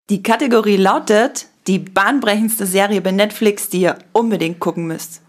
Die Kategorie lautet die bahnbrechendste Serie bei Netflix, die ihr unbedingt gucken müsst.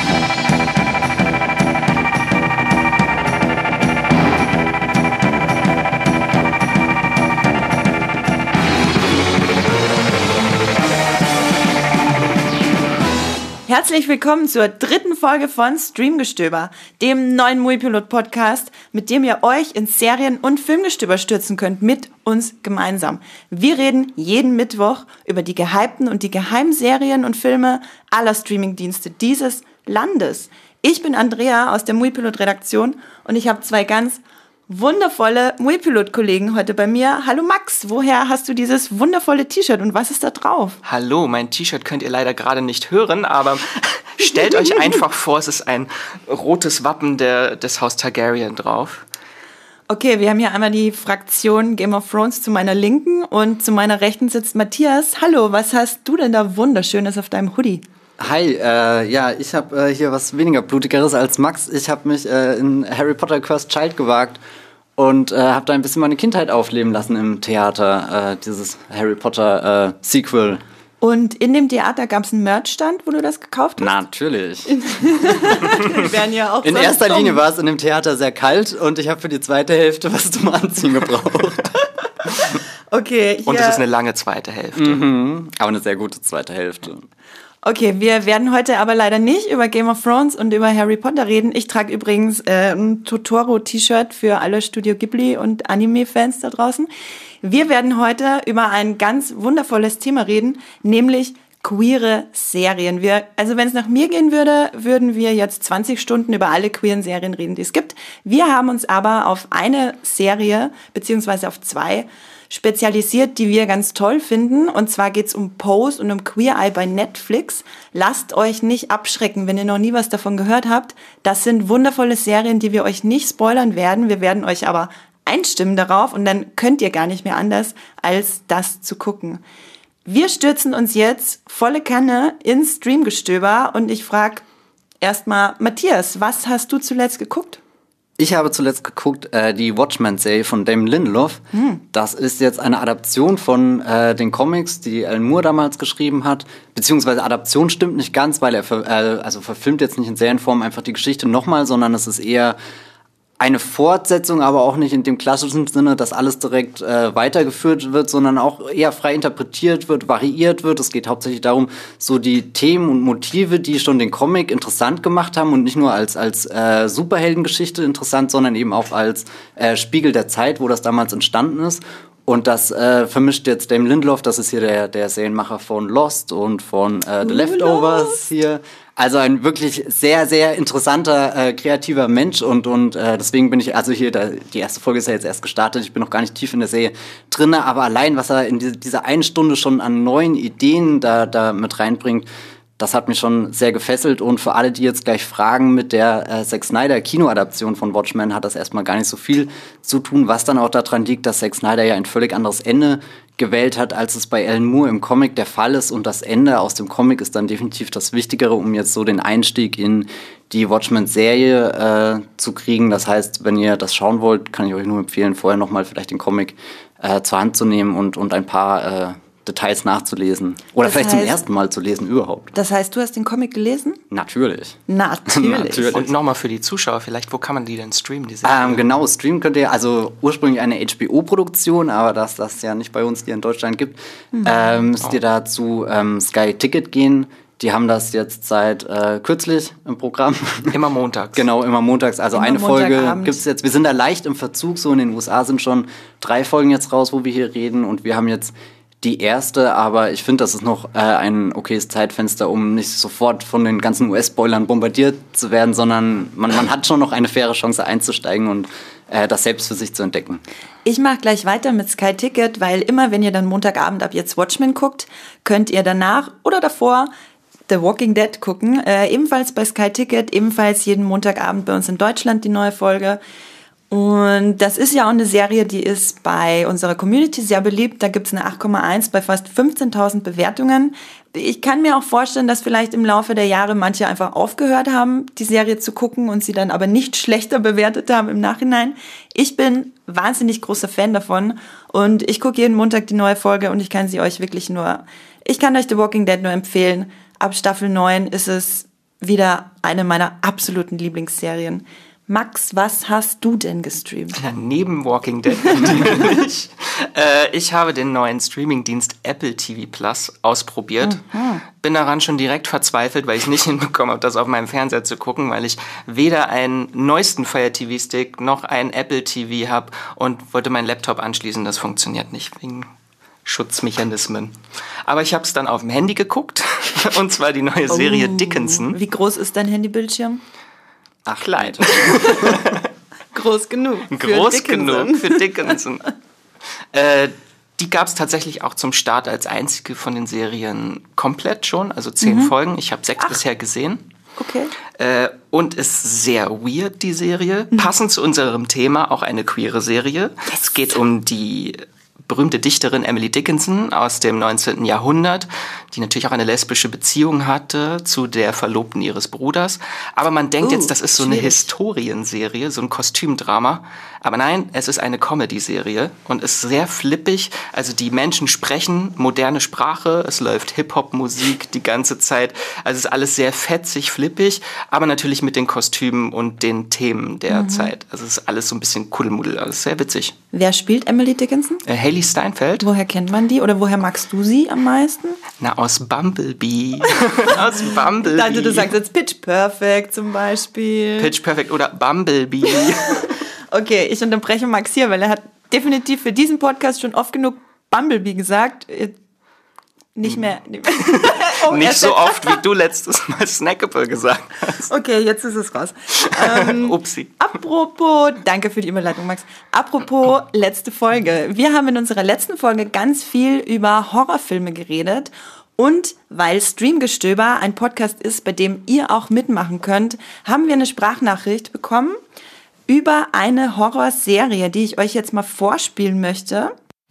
Herzlich willkommen zur 3. Folge von Streamgestöber, dem neuen Moviepilot-Podcast, mit dem ihr euch ins Serien- und Filmgestöber stürzen könnt, mit uns gemeinsam. Wir reden jeden Mittwoch über die gehypten und die geheimen Serien und Filme aller Streamingdienste dieses Landes. Ich bin Andrea aus der Moviepilot-Redaktion und ich habe zwei ganz wundervolle Moviepilot-Kollegen heute bei mir. Hallo Max, woher hast du dieses wundervolle T-Shirt und was ist da drauf? Hallo, mein T-Shirt könnt ihr leider gerade nicht hören, aber stellt euch einfach vor, es ist ein rotes Wappen des Haus Targaryen drauf. Okay, wir haben hier einmal die Fraktion Game of Thrones zu meiner Linken und zu meiner Rechten sitzt Matthias. Hallo, was hast du denn da Wunderschönes auf deinem Hoodie? Hi, ich habe hier was weniger Blutigeres als Max. Ich habe mich in Harry Potter Cursed Child gewagt und habe da ein bisschen meine Kindheit aufleben lassen im Theater, dieses Harry Potter Sequel. Und in dem Theater gab es einen Merchstand, wo du das gekauft hast? Natürlich. Wir werden ja auch in erster Linie war es in dem Theater sehr kalt und ich habe für die zweite Hälfte was zum Anziehen gebraucht. Okay. Hier. Und es ist eine lange zweite Hälfte. Mhm, aber eine sehr gute zweite Hälfte. Okay, wir werden heute aber leider nicht über Game of Thrones und über Harry Potter reden. Ich trage übrigens ein Totoro-T-Shirt für alle Studio Ghibli und Anime-Fans da draußen. Wir werden heute über ein ganz wundervolles Thema reden, nämlich queere Serien. Also wenn es nach mir gehen würde, würden wir jetzt 20 Stunden über alle queeren Serien reden, die es gibt. Wir haben uns aber auf eine Serie, beziehungsweise auf zwei, spezialisiert, die wir ganz toll finden. Und zwar geht's um Pose und um Queer Eye bei Netflix. Lasst euch nicht abschrecken, wenn ihr noch nie was davon gehört habt. Das sind wundervolle Serien, die wir euch nicht spoilern werden. Wir werden euch aber einstimmen darauf und dann könnt ihr gar nicht mehr anders, als das zu gucken. Wir stürzen uns jetzt volle Kanne ins Streamgestöber und ich frage erstmal Matthias, was hast du zuletzt geguckt? Ich habe zuletzt geguckt, die Watchmen-Serie von Damon Lindelof. Das ist jetzt eine Adaption von den Comics, die Alan Moore damals geschrieben hat. Beziehungsweise Adaption stimmt nicht ganz, weil er verfilmt jetzt nicht in Serienform einfach die Geschichte nochmal, sondern es ist eher eine Fortsetzung, aber auch nicht in dem klassischen Sinne, dass alles direkt weitergeführt wird, sondern auch eher frei interpretiert wird, variiert wird. Es geht hauptsächlich darum, so die Themen und Motive, die schon den Comic interessant gemacht haben und nicht nur als Superheldengeschichte interessant, sondern eben auch als Spiegel der Zeit, wo das damals entstanden ist. Und das vermischt jetzt Damon Lindelof, das ist hier der Serienmacher von Lost und von The Leftovers hier. Also ein wirklich sehr, sehr interessanter, kreativer Mensch und deswegen bin ich, also hier, die erste Folge ist ja jetzt erst gestartet, ich bin noch gar nicht tief in der Serie drinne, aber allein, was er in dieser einen Stunde schon an neuen Ideen da mit reinbringt, das hat mich schon sehr gefesselt und für alle, die jetzt gleich fragen, mit der Zack Snyder Kinoadaption von Watchmen hat das erstmal gar nicht so viel zu tun, was dann auch daran liegt, dass Zack Snyder ja ein völlig anderes Ende gewählt hat, als es bei Alan Moore im Comic der Fall ist und das Ende aus dem Comic ist dann definitiv das Wichtigere, um jetzt so den Einstieg in die Watchmen-Serie zu kriegen. Das heißt, wenn ihr das schauen wollt, kann ich euch nur empfehlen, vorher nochmal vielleicht den Comic zur Hand zu nehmen und ein paar Details nachzulesen. Oder vielleicht zum ersten Mal zu lesen überhaupt. Das heißt, du hast den Comic gelesen? Natürlich. Natürlich. Und nochmal für die Zuschauer vielleicht, wo kann man die denn streamen? Genau, streamen könnt ihr, also ursprünglich eine HBO-Produktion, aber dass das ja nicht bei uns hier in Deutschland gibt, müsst ihr da zu Sky Ticket gehen. Die haben das jetzt seit kürzlich im Programm. Immer montags. Genau, immer montags. Also immer eine Folge gibt's jetzt. Wir sind da leicht im Verzug. So in den USA sind schon 3 Folgen jetzt raus, wo wir hier reden. Und wir haben jetzt die erste, aber ich finde, das ist noch ein okayes Zeitfenster, um nicht sofort von den ganzen US-Spoilern bombardiert zu werden, sondern man hat schon noch eine faire Chance einzusteigen und das selbst für sich zu entdecken. Ich mache gleich weiter mit Sky Ticket, weil immer, wenn ihr dann Montagabend ab jetzt Watchmen guckt, könnt ihr danach oder davor The Walking Dead gucken. Ebenfalls bei Sky Ticket, ebenfalls jeden Montagabend bei uns in Deutschland die neue Folge. Und das ist ja auch eine Serie, die ist bei unserer Community sehr beliebt. Da gibt es eine 8,1 bei fast 15.000 Bewertungen. Ich kann mir auch vorstellen, dass vielleicht im Laufe der Jahre manche einfach aufgehört haben, die Serie zu gucken und sie dann aber nicht schlechter bewertet haben im Nachhinein. Ich bin wahnsinnig großer Fan davon und ich gucke jeden Montag die neue Folge und ich kann euch The Walking Dead nur empfehlen. Ab Staffel 9 ist es wieder eine meiner absoluten Lieblingsserien. Max, was hast du denn gestreamt? Ja, neben Walking Dead natürlich. Ich habe den neuen Streamingdienst Apple TV Plus ausprobiert. Bin daran schon direkt verzweifelt, weil ich nicht hinbekommen habe, das auf meinem Fernseher zu gucken, weil ich weder einen neuesten Fire TV Stick noch einen Apple TV habe und wollte meinen Laptop anschließen. Das funktioniert nicht wegen Schutzmechanismen. Aber ich habe es dann auf dem Handy geguckt und zwar die neue Serie Dickinson. Wie groß ist dein Handybildschirm? Ach, klein. Groß genug. Groß genug für Dickinson. Die gab es tatsächlich auch zum Start als einzige von den Serien komplett schon, also 10 Folgen. Ich habe 6 bisher gesehen. Okay. Und ist sehr weird, die Serie. Passend zu unserem Thema, auch eine queere Serie. Yes. Es geht um die berühmte Dichterin Emily Dickinson aus dem 19. Jahrhundert, die natürlich auch eine lesbische Beziehung hatte zu der Verlobten ihres Bruders. Aber man denkt jetzt, das ist so eine Historienserie, so ein Kostümdrama. Aber nein, es ist eine Comedy-Serie und ist sehr flippig. Also die Menschen sprechen moderne Sprache, es läuft Hip-Hop-Musik die ganze Zeit. Also es ist alles sehr fetzig, flippig, aber natürlich mit den Kostümen und den Themen der Zeit. Also es ist alles so ein bisschen Kuddelmuddel, also sehr witzig. Wer spielt Emily Dickinson? Hailee Steinfeld. Woher kennt man die oder woher magst du sie am meisten? Na, aus Bumblebee. Aus Bumblebee. Also du sagst jetzt Pitch Perfect zum Beispiel. Pitch Perfect oder Bumblebee. Okay, ich unterbreche Max hier, weil er hat definitiv für diesen Podcast schon oft genug Bumblebee gesagt. Nicht mehr. Nicht so oft, wie du letztes Mal Snackable gesagt hast. Okay, jetzt ist es raus. Upsi. Apropos, danke für die Überleitung, Max. Apropos letzte Folge. Wir haben in unserer letzten Folge ganz viel über Horrorfilme geredet. Und weil Streamgestöber ein Podcast ist, bei dem ihr auch mitmachen könnt, haben wir eine Sprachnachricht bekommen über eine Horrorserie, die ich euch jetzt mal vorspielen möchte.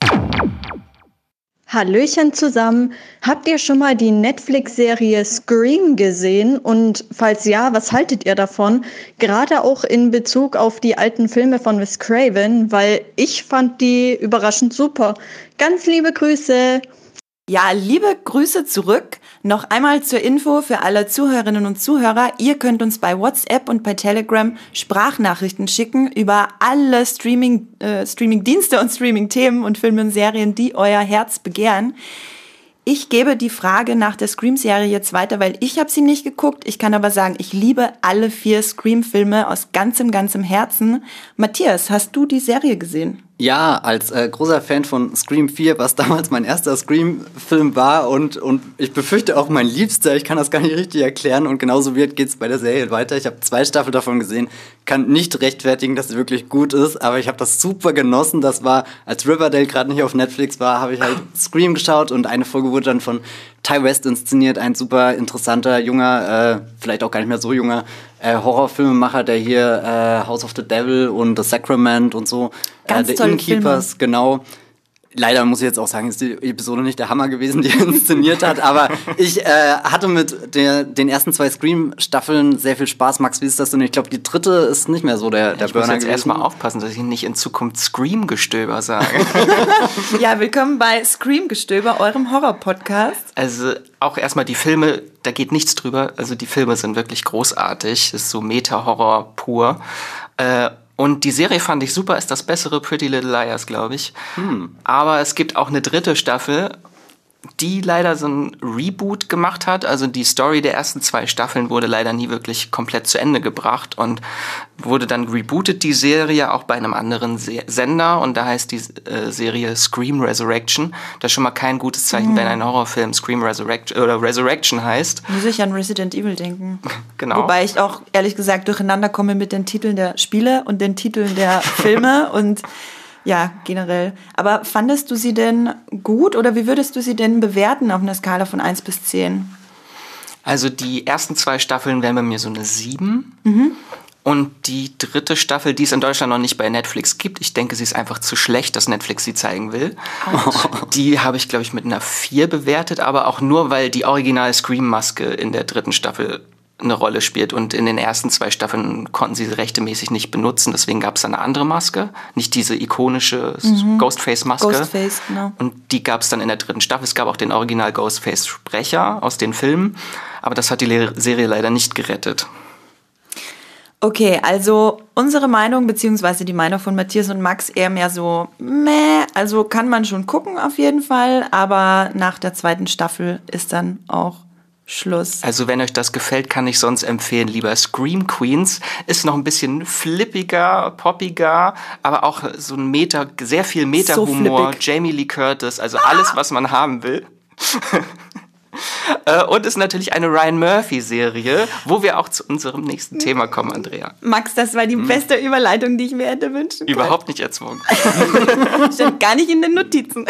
Hallöchen zusammen. Habt ihr schon mal die Netflix-Serie Scream gesehen? Und falls ja, was haltet ihr davon? Gerade auch in Bezug auf die alten Filme von Wes Craven, weil ich fand die überraschend super. Ganz liebe Grüße. Ja, liebe Grüße zurück. Noch einmal zur Info für alle Zuhörerinnen und Zuhörer. Ihr könnt uns bei WhatsApp und bei Telegram Sprachnachrichten schicken über alle Streaming-Dienste und Streaming-Themen und Filme und Serien, die euer Herz begehren. Ich gebe die Frage nach der Scream-Serie jetzt weiter, weil ich habe sie nicht geguckt. Ich kann aber sagen, ich liebe alle 4 Scream-Filme aus ganzem Herzen. Matthias, hast du die Serie gesehen? Ja, als großer Fan von Scream 4, was damals mein erster Scream-Film war und ich befürchte auch mein liebster, ich kann das gar nicht richtig erklären und genauso geht's bei der Serie weiter. Ich habe 2 Staffeln davon gesehen, kann nicht rechtfertigen, dass sie wirklich gut ist, aber ich habe das super genossen. Das war, als Riverdale gerade nicht auf Netflix war, habe ich halt Scream geschaut und eine Folge wurde dann von Ty West inszeniert, ein super interessanter, junger, vielleicht auch gar nicht mehr so junger Horrorfilmemacher, der hier House of the Devil und The Sacrament und so, Ganz The Innkeepers, Filme. Genau. Leider muss ich jetzt auch sagen, ist die Episode nicht der Hammer gewesen, die er inszeniert hat, aber ich hatte mit den ersten 2 Scream-Staffeln sehr viel Spaß. Max, wie ist das denn? Ich glaube, die 3. ist nicht mehr so der Burner gewesen. Ich muss jetzt erstmal aufpassen, dass ich nicht in Zukunft Scream-Gestöber sage. Ja, willkommen bei Scream-Gestöber, eurem Horror-Podcast. Also auch erstmal die Filme, da geht nichts drüber. Also die Filme sind wirklich großartig. Das ist so Meta-Horror pur. Und die Serie fand ich super, ist das bessere Pretty Little Liars, glaube ich. Aber es gibt auch eine 3. Staffel, die leider so ein Reboot gemacht hat. Also die Story der ersten 2 Staffeln wurde leider nie wirklich komplett zu Ende gebracht und wurde dann rebootet, die Serie, auch bei einem anderen Sender. Und da heißt die Serie Scream Resurrection. Das ist schon mal kein gutes Zeichen, wenn ein Horrorfilm Scream Resurrection oder Resurrection heißt. Muss ich an Resident Evil denken. Genau. Wobei ich auch, ehrlich gesagt, durcheinander komme mit den Titeln der Spiele und den Titeln der Filme und ja, generell. Aber fandest du sie denn gut oder wie würdest du sie denn bewerten auf einer Skala von 1 bis 10? Also die ersten 2 Staffeln wären bei mir so eine 7. Und die 3. Staffel, die es in Deutschland noch nicht bei Netflix gibt, ich denke, sie ist einfach zu schlecht, dass Netflix sie zeigen will. Die habe ich, glaube ich, mit einer 4 bewertet, aber auch nur, weil die Original-Scream-Maske in der 3. Staffel eine Rolle spielt. Und in den ersten 2 Staffeln konnten sie sie rechtmäßig nicht benutzen. Deswegen gab es eine andere Maske, nicht diese ikonische Ghostface-Maske. Ghostface, genau. Und die gab es dann in der 3. Staffel. Es gab auch den Original-Ghostface-Sprecher aus den Filmen. Aber das hat die Serie leider nicht gerettet. Okay, also unsere Meinung, beziehungsweise die Meinung von Matthias und Max eher mehr so, also kann man schon gucken auf jeden Fall, aber nach der 2. Staffel ist dann auch Schluss. Also wenn euch das gefällt, kann ich sonst empfehlen, lieber Scream Queens. Ist noch ein bisschen flippiger, poppiger, aber auch so ein sehr viel Meta-Humor. So Jamie Lee Curtis, also alles, was man haben will. Und ist natürlich eine Ryan Murphy-Serie, wo wir auch zu unserem nächsten Thema kommen, Andrea. Max, das war die beste Überleitung, die ich mir hätte wünschen können. Überhaupt nicht erzwungen. Stand gar nicht in den Notizen.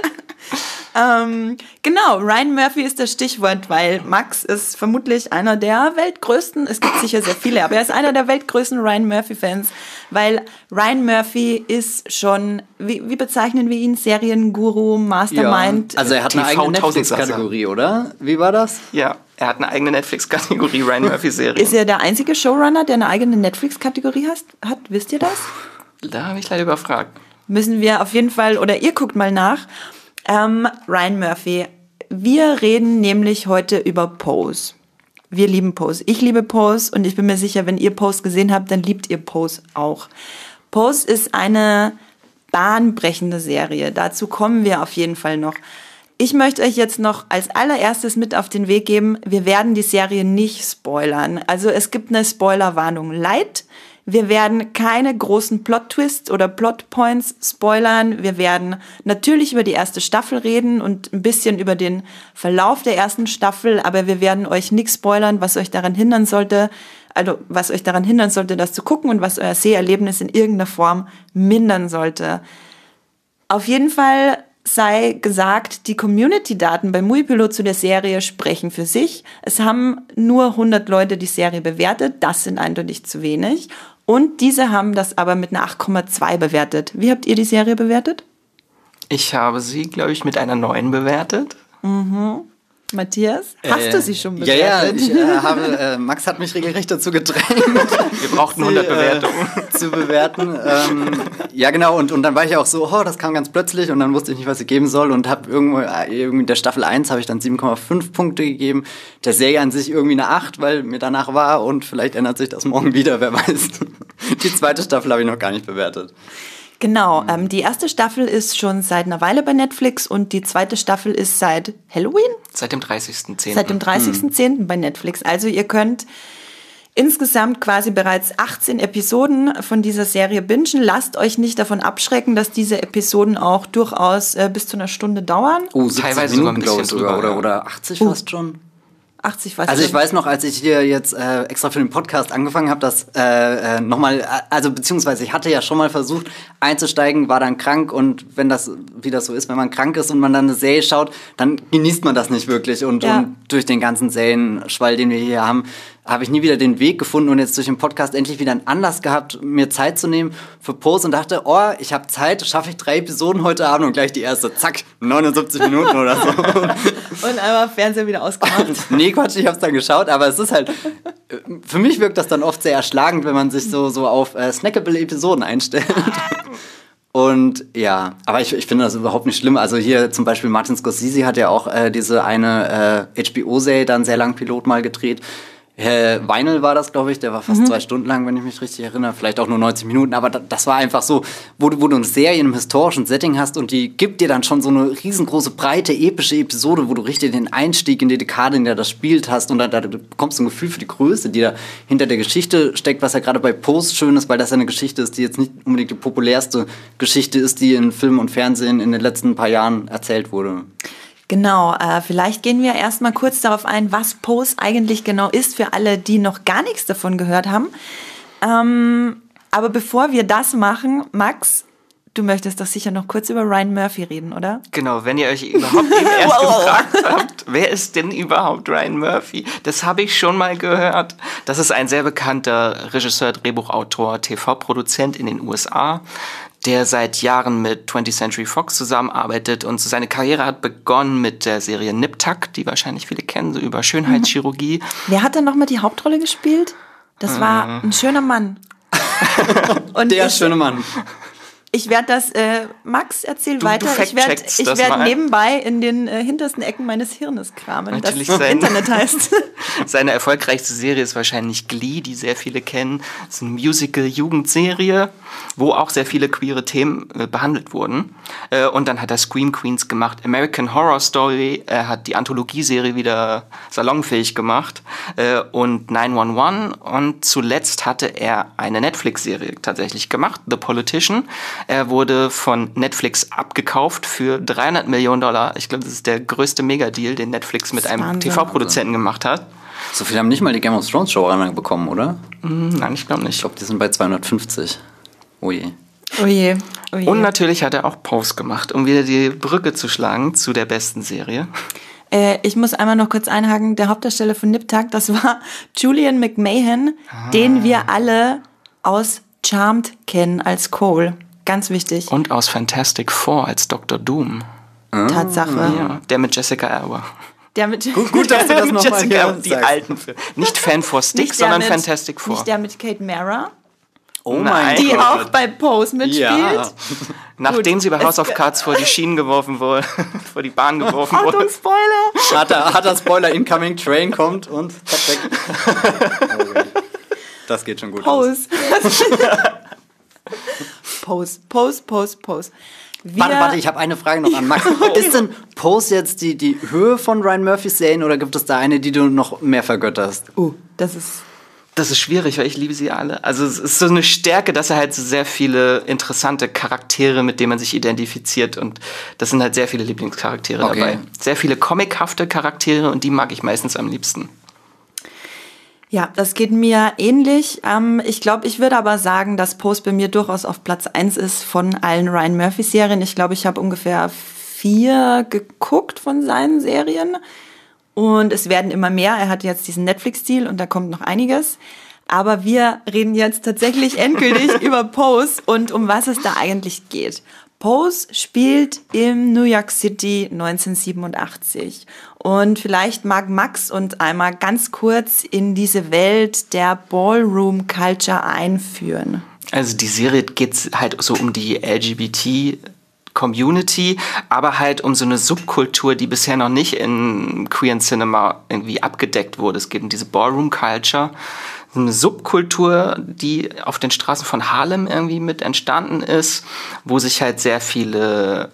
Genau, Ryan Murphy ist das Stichwort, weil Max ist vermutlich einer der weltgrößten, es gibt sicher sehr viele, aber er ist einer der weltgrößten Ryan Murphy-Fans, weil Ryan Murphy ist schon, wie bezeichnen wir ihn, Serienguru, Mastermind? Ja, also er hat eine eigene Netflix-Kategorie, oder? Wie war das? Ja, er hat eine eigene Netflix-Kategorie, Ryan Murphy-Serie. Ist er der einzige Showrunner, der eine eigene Netflix-Kategorie hat? Wisst ihr das? Da habe ich leider überfragt. Müssen wir auf jeden Fall, oder ihr guckt mal nach. Ryan Murphy. Wir reden nämlich heute über Pose. Wir lieben Pose. Ich liebe Pose und ich bin mir sicher, wenn ihr Pose gesehen habt, dann liebt ihr Pose auch. Pose ist eine bahnbrechende Serie. Dazu kommen wir auf jeden Fall noch. Ich möchte euch jetzt noch als allererstes mit auf den Weg geben, wir werden die Serie nicht spoilern. Also es gibt eine Spoilerwarnung light. Wir werden keine großen Plot-Twists oder Plot-Points spoilern. Wir werden natürlich über die 1. Staffel reden und ein bisschen über den Verlauf der 1. Staffel, aber wir werden euch nichts spoilern, was euch daran hindern sollte, das zu gucken und was euer Seherlebnis in irgendeiner Form mindern sollte. Auf jeden Fall sei gesagt, die Community-Daten bei Moviepilot zu der Serie sprechen für sich. Es haben nur 100 Leute die Serie bewertet. Das sind eindeutig zu wenig. Und diese haben das aber mit einer 8,2 bewertet. Wie habt ihr die Serie bewertet? Ich habe sie, glaube ich, mit einer 9 bewertet. Matthias, hast du sie schon bewertet? Ja, Max hat mich regelrecht dazu gedrängt. Wir brauchten 100 Bewertungen. Zu bewerten. Ja, genau, und dann war ich auch so, das kam ganz plötzlich und dann wusste ich nicht, was ich geben soll und habe irgendwie der Staffel 1 habe ich dann 7,5 Punkte gegeben. Der Serie an sich irgendwie eine 8, weil mir danach war und vielleicht ändert sich das morgen wieder, wer weiß. Die 2. Staffel habe ich noch gar nicht bewertet. Genau, die 1. Staffel ist schon seit einer Weile bei Netflix und die 2. Staffel ist seit Halloween? Seit dem 30.10. Seit dem 30.10. bei Netflix. Also ihr könnt insgesamt quasi bereits 18 Episoden von dieser Serie bingen. Lasst euch nicht davon abschrecken, dass diese Episoden auch durchaus bis zu einer Stunde dauern. Teilweise sogar ein bisschen drüber. Oder 80 fast schon. 80 was? Also ich weiß noch, als ich hier jetzt extra für den Podcast angefangen habe, dass nochmal, also beziehungsweise ich hatte ja schon mal versucht einzusteigen, war dann krank und wie das so ist, wenn man krank ist und man dann eine Serie schaut, dann genießt man das nicht wirklich und durch den ganzen Serienschwall, den wir hier haben, habe ich nie wieder den Weg gefunden und jetzt durch den Podcast endlich wieder einen Anlass gehabt, mir Zeit zu nehmen für Pose und dachte, ich habe Zeit, schaffe ich 3 Episoden heute Abend und gleich die erste, zack, 79 Minuten oder so. Und einmal Fernseher wieder ausgemacht. Nee, Quatsch, ich habe es dann geschaut, aber es ist halt, für mich wirkt das dann oft sehr erschlagend, wenn man sich so auf snackable Episoden einstellt. Und ja, aber ich finde das überhaupt nicht schlimm. Also hier zum Beispiel Martin Scorsese hat ja auch diese eine HBO-Serie dann sehr lang Pilot mal gedreht. Vinyl war das, glaube ich, der war fast 2 Stunden lang, wenn ich mich richtig erinnere, vielleicht auch nur 90 Minuten, aber das war einfach so, wo du eine Serie in einem historischen Setting hast und die gibt dir dann schon so eine riesengroße, breite, epische Episode, wo du richtig den Einstieg in die Dekade, in der das spielt hast und da bekommst du ein Gefühl für die Größe, die da hinter der Geschichte steckt, was ja gerade bei Pose schön ist, weil das ja eine Geschichte ist, die jetzt nicht unbedingt die populärste Geschichte ist, die in Film und Fernsehen in den letzten paar Jahren erzählt wurde. Genau, vielleicht gehen wir erstmal kurz darauf ein, was Pose eigentlich genau ist, für alle, die noch gar nichts davon gehört haben. Aber bevor wir das machen, Max, du möchtest doch sicher noch kurz über Ryan Murphy reden, oder? Genau, wenn ihr euch überhaupt eben erst gefragt habt, wer ist denn überhaupt Ryan Murphy? Das habe ich schon mal gehört. Das ist ein sehr bekannter Regisseur, Drehbuchautor, TV-Produzent in den USA, der seit Jahren mit 20th Century Fox zusammenarbeitet und seine Karriere hat begonnen mit der Serie Nip Tuck, die wahrscheinlich viele kennen, so über Schönheitschirurgie. Wer hat dann nochmal die Hauptrolle gespielt? Das war ein schöner Mann. Und Der schöne Mann. Ich werde das, Max, erzähl weiter. Ich fact-checkst das werd mal. nebenbei in den hintersten Ecken meines Hirnes kramen, Natürlich das Internet heißt. Seine erfolgreichste Serie ist wahrscheinlich Glee, die sehr viele kennen. Das ist eine Musical-Jugendserie, wo auch sehr viele queere Themen behandelt wurden. Und dann hat er Scream Queens gemacht, American Horror Story, er hat die Anthologieserie wieder salonfähig gemacht und 911 und zuletzt hatte er eine Netflix-Serie tatsächlich gemacht, The Politician. Er wurde von Netflix abgekauft für $300 Millionen. Ich glaube, das ist der größte Megadeal, den Netflix mit einem Wahnsinn. TV-Produzenten gemacht hat. So viele haben nicht mal die Game of Thrones Showrunner bekommen, oder? Nein, ich glaube Ich nicht. glaube, die sind bei 250. Oh je. Oh je, oh je. Und natürlich hat er auch Pose gemacht, um wieder die Brücke zu schlagen zu der besten Serie. Ich muss einmal noch kurz einhaken, der Hauptdarsteller von Nip Tuck, das war Julian McMahon, den wir alle aus Charmed kennen als Cole. Ganz wichtig. Und aus Fantastic Four als Dr. Doom. Tatsache. Ja, der mit Jessica Alba. Der mit Gut, dass du das nochmal Jessica hier Alba, die sagst. alten Filme. Nicht Fan for Stick, Nicht der sondern mit- Fantastic Four. Nicht der mit Kate Mara, Oh Nein. die Gott. auch bei Pose mitspielt. Ja. Nachdem Gut, sie bei House es- of Cards vor die Schienen geworfen wurde, vor die Bahn geworfen wurde. Achtung, Spoiler! Hat er Spoiler, Incoming Train kommt und zack, weg. Oh, okay. Das geht schon gut los. Pose. Warte, ich habe eine Frage noch an Max. Ist denn Pose jetzt die Höhe von Ryan Murphys Serien oder gibt es da eine, die du noch mehr vergötterst? Das ist... Das ist schwierig, weil ich liebe sie alle. Also es ist so eine Stärke, dass er halt so sehr viele interessante Charaktere, mit denen man sich identifiziert und das sind halt sehr viele Lieblingscharaktere Okay. dabei. Sehr viele comichafte Charaktere und die mag ich meistens am liebsten. Ja, das geht mir ähnlich. Ich glaube, ich würde aber sagen, dass Pose bei mir durchaus auf Platz 1 ist von allen Ryan Murphy-Serien. Ich glaube, ich habe ungefähr 4 geguckt von seinen Serien. Und es werden immer mehr. Er hat jetzt diesen Netflix-Deal und da kommt noch einiges. Aber wir reden jetzt tatsächlich endgültig über Pose und um was es da eigentlich geht. Pose spielt im New York City 1987. Und vielleicht mag Max uns einmal ganz kurz in diese Welt der Ballroom Culture einführen. Also die Serie geht halt so um die LGBT-Community, aber halt um so eine Subkultur, die bisher noch nicht in queeren Cinema irgendwie abgedeckt wurde. Es geht um diese Ballroom-Culture, eine Subkultur, die auf den Straßen von Harlem irgendwie mit entstanden ist, wo sich halt sehr viele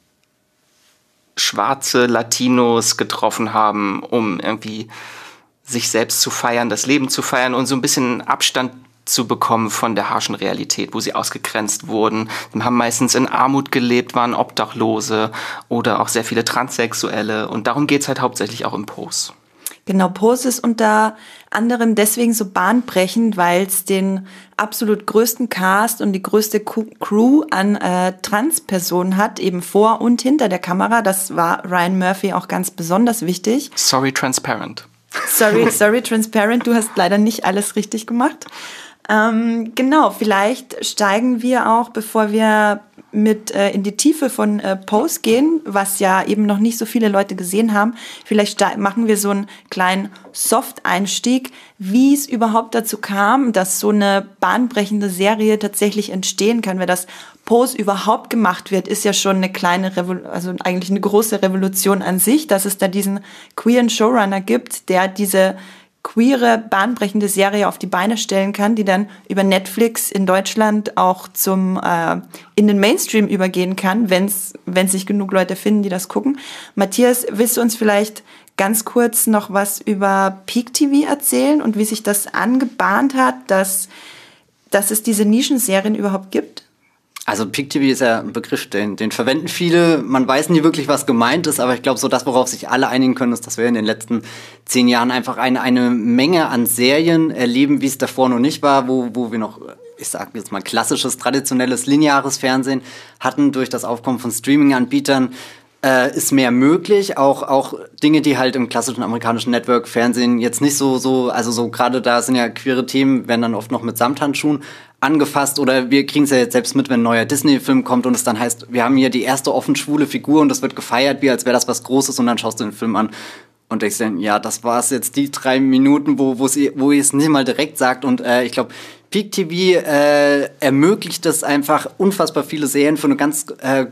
schwarze Latinos getroffen haben, um irgendwie sich selbst zu feiern, das Leben zu feiern und so ein bisschen Abstand zu bekommen von der harschen Realität, wo sie ausgegrenzt wurden. Sie haben meistens in Armut gelebt, waren Obdachlose oder auch sehr viele Transsexuelle. Und darum geht's halt hauptsächlich auch im Pose. Genau, Pose ist unter anderem deswegen so bahnbrechend, weil es den absolut größten Cast und die größte Crew an Transpersonen hat, eben vor und hinter der Kamera. Das war Ryan Murphy auch ganz besonders wichtig. Sorry, Transparent. Sorry, Transparent, du hast leider nicht alles richtig gemacht. Genau, vielleicht steigen wir auch, bevor wir mit in die Tiefe von Pose gehen, was ja eben noch nicht so viele Leute gesehen haben. Vielleicht machen wir so einen kleinen Soft-Einstieg, wie es überhaupt dazu kam, dass so eine bahnbrechende Serie tatsächlich entstehen kann. Weil das Pose überhaupt gemacht wird, ist ja schon eine kleine also eigentlich eine große Revolution an sich, dass es da diesen queeren Showrunner gibt, der diese queere, bahnbrechende Serie auf die Beine stellen kann, die dann über Netflix in Deutschland auch in den Mainstream übergehen kann, wenn sich genug Leute finden, die das gucken. Matthias, willst du uns vielleicht ganz kurz noch was über Peak TV erzählen und wie sich das angebahnt hat, dass es diese Nischenserien überhaupt gibt? Also Peak TV ist ja ein Begriff, den verwenden viele. Man weiß nie wirklich, was gemeint ist, aber ich glaube, so das, worauf sich alle einigen können, ist, dass wir in den letzten 10 Jahren einfach eine Menge an Serien erleben, wie es davor noch nicht war, wo wir noch ich sage jetzt mal, klassisches, traditionelles, lineares Fernsehen hatten. Durch das Aufkommen von Streaming-Anbietern ist mehr möglich. Auch Dinge, die halt im klassischen amerikanischen Network-Fernsehen jetzt nicht also gerade da sind ja queere Themen, werden dann oft noch mit Samthandschuhen angefasst. Oder wir kriegen es ja jetzt selbst mit, wenn ein neuer Disney-Film kommt und es dann heißt, wir haben hier die erste offen schwule Figur und das wird gefeiert, wie als wäre das was Großes, und dann schaust du den Film an und denkst dann, ja, das war's jetzt, die 3 Minuten, wo ihr es nicht mal direkt sagt. Und ich glaube, Peak TV ermöglicht es einfach, unfassbar viele Serien für eine ganz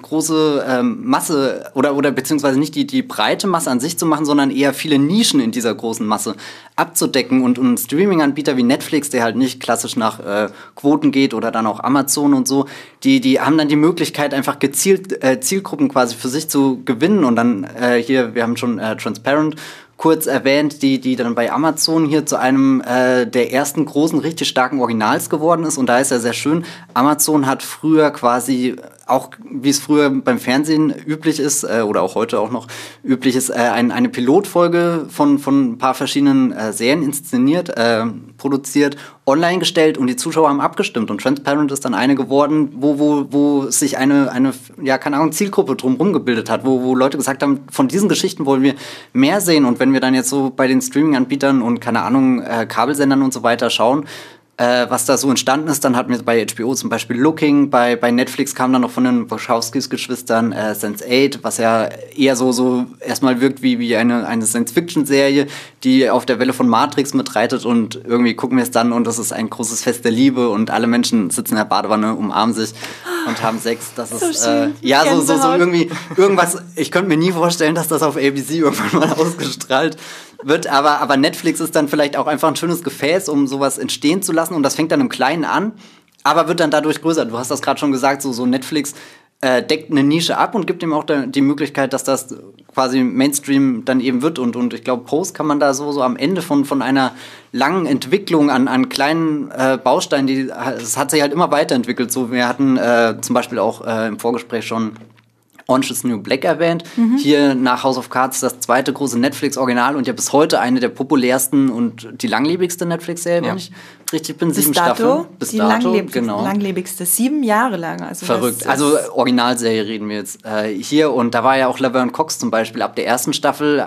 große Masse oder beziehungsweise nicht die breite Masse an sich zu machen, sondern eher viele Nischen in dieser großen Masse abzudecken. Und ein Streaming-Anbieter wie Netflix, der halt nicht klassisch nach Quoten geht, oder dann auch Amazon und so, die haben dann die Möglichkeit, einfach gezielt Zielgruppen quasi für sich zu gewinnen. Und dann hier, wir haben schon Transparent kurz erwähnt, die dann bei Amazon hier zu einem der ersten großen, richtig starken Originals geworden ist. Und da ist ja sehr schön, Amazon hat früher quasi, auch wie es früher beim Fernsehen üblich ist, oder auch heute auch noch üblich ist, eine Pilotfolge von ein paar verschiedenen Serien inszeniert, produziert, online gestellt, und die Zuschauer haben abgestimmt. Und Transparent ist dann eine geworden, wo sich eine ja, keine Ahnung, Zielgruppe drumherum gebildet hat, wo Leute gesagt haben, von diesen Geschichten wollen wir mehr sehen. Und wenn wir dann jetzt so bei den Streaming-Anbietern und, keine Ahnung, Kabelsendern und so weiter schauen, was da so entstanden ist, dann hatten wir bei HBO zum Beispiel Looking, bei Netflix kam dann noch von den Wachowskis-Geschwistern Sense8, was ja eher so erstmal wirkt wie eine Science-Fiction-Serie, die auf der Welle von Matrix mitreitet, und irgendwie gucken wir es dann und das ist ein großes Fest der Liebe und alle Menschen sitzen in der Badewanne, umarmen sich und haben Sex. Das ist ja so irgendwie irgendwas. Ich könnte mir nie vorstellen, dass das auf ABC irgendwann mal ausgestrahlt wird, aber Netflix ist dann vielleicht auch einfach ein schönes Gefäß, um sowas entstehen zu lassen, und das fängt dann im Kleinen an, aber wird dann dadurch größer. Du hast das gerade schon gesagt, so Netflix deckt eine Nische ab und gibt ihm auch die Möglichkeit, dass das quasi Mainstream dann eben wird, und ich glaube, Pose kann man da so am Ende von einer langen Entwicklung an kleinen Bausteinen, das hat sich halt immer weiterentwickelt. So, wir hatten zum Beispiel auch im Vorgespräch schon Orange is the New Black erwähnt. Hier nach House of Cards das zweite große Netflix-Original und ja bis heute eine der populärsten und die langlebigste Netflix-Serie, wenn ich richtig bin. 7 Staffeln. Bis dato, genau. Langlebigste, 7 Jahre lang. Also verrückt. Also Originalserie reden wir jetzt hier, und da war ja auch Laverne Cox zum Beispiel ab der ersten Staffel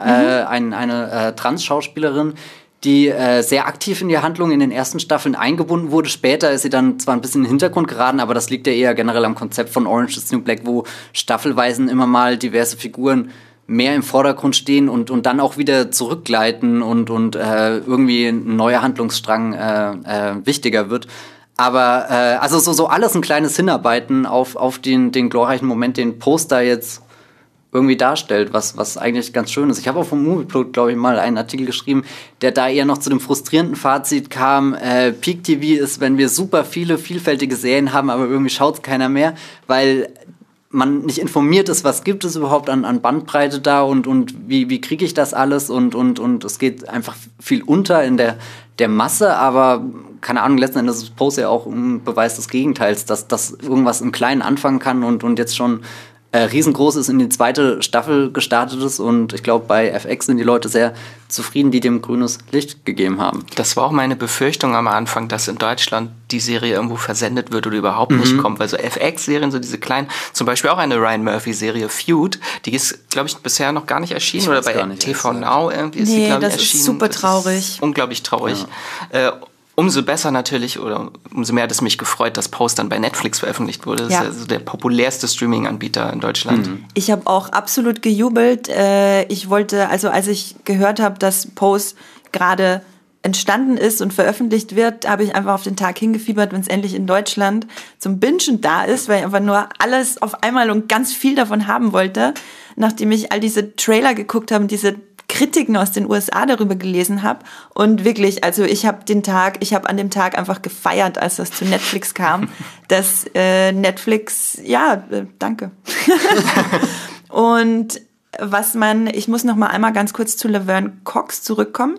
eine Trans-Schauspielerin, die sehr aktiv in die Handlung in den ersten Staffeln eingebunden wurde. Später ist sie dann zwar ein bisschen in den Hintergrund geraten, aber das liegt ja eher generell am Konzept von Orange is the New Black, wo staffelweise immer mal diverse Figuren mehr im Vordergrund stehen und dann auch wieder zurückgleiten und irgendwie ein neuer Handlungsstrang wichtiger wird. Aber also so alles ein kleines Hinarbeiten auf den glorreichen Moment, den Poster jetzt irgendwie darstellt, was eigentlich ganz schön ist. Ich habe auch vom Movieplot, glaube ich, mal einen Artikel geschrieben, der da eher noch zu dem frustrierenden Fazit kam, Peak TV ist, wenn wir super viele vielfältige Serien haben, aber irgendwie schaut es keiner mehr, weil man nicht informiert ist, was gibt es überhaupt an Bandbreite da und wie kriege ich das alles und es geht einfach viel unter in der Masse, aber keine Ahnung, letzten Endes ist Pose ja auch ein Beweis des Gegenteils, dass irgendwas im Kleinen anfangen kann und jetzt schon riesengroß ist, in die zweite Staffel gestartet ist, und ich glaube, bei FX sind die Leute sehr zufrieden, die dem grünes Licht gegeben haben. Das war auch meine Befürchtung am Anfang, dass in Deutschland die Serie irgendwo versendet wird oder überhaupt nicht kommt, weil so FX-Serien, so diese kleinen, zum Beispiel auch eine Ryan Murphy-Serie, Feud, die ist, glaube ich, bisher noch gar nicht erschienen, oder bei TV Now irgendwie ist sie, glaube ich, erschienen. Ist super traurig. Ist unglaublich traurig. Ja. Umso besser natürlich, oder umso mehr hat es mich gefreut, dass Pose dann bei Netflix veröffentlicht wurde. Das ist also der populärste Streaming-Anbieter in Deutschland. Ich habe auch absolut gejubelt. Ich wollte, also als ich gehört habe, dass Pose gerade entstanden ist und veröffentlicht wird, habe ich einfach auf den Tag hingefiebert, wenn es endlich in Deutschland zum Bingen da ist, weil ich einfach nur alles auf einmal und ganz viel davon haben wollte, nachdem ich all diese Trailer geguckt habe und diese Kritiken aus den USA darüber gelesen habe. Und wirklich, also ich habe an dem Tag einfach gefeiert, als das zu Netflix kam, dass Netflix, danke. Und ich muss noch mal einmal ganz kurz zu Laverne Cox zurückkommen.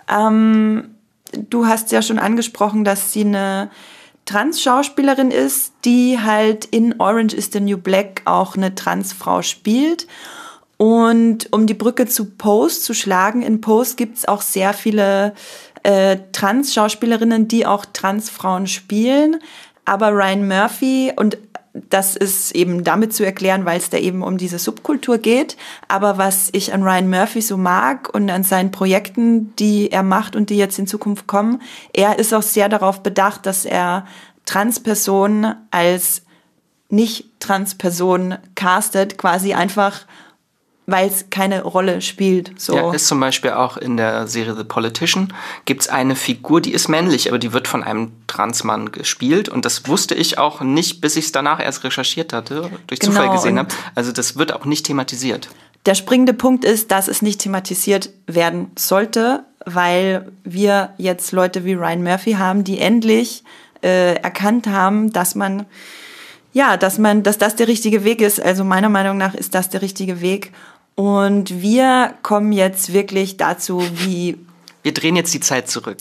Du hast ja schon angesprochen, dass sie eine Trans-Schauspielerin ist, die halt in Orange is the New Black auch eine Transfrau spielt. Und um die Brücke zu Pose zu schlagen, in Pose gibt's auch sehr viele Trans-Schauspielerinnen, die auch Transfrauen spielen. aber Ryan Murphy, und das ist eben damit zu erklären, weil es da eben um diese Subkultur geht. Aber was ich an Ryan Murphy so mag und an seinen Projekten, die er macht und die jetzt in Zukunft kommen, er ist auch sehr darauf bedacht, dass er Transpersonen als Nicht-Transperson castet, quasi einfach, weil es keine Rolle spielt. So. Ja, ist zum Beispiel auch in der Serie The Politician, gibt's eine Figur, die ist männlich, aber die wird von einem Transmann gespielt. Und das wusste ich auch nicht, bis ich es danach erst recherchiert hatte, durch Zufall gesehen habe. Also das wird auch nicht thematisiert. Der springende Punkt ist, dass es nicht thematisiert werden sollte, weil wir jetzt Leute wie Ryan Murphy haben, die endlich erkannt haben, dass das der richtige Weg ist. Also meiner Meinung nach ist das der richtige Weg. Und wir kommen jetzt wirklich dazu, wie... Wir drehen jetzt die Zeit zurück.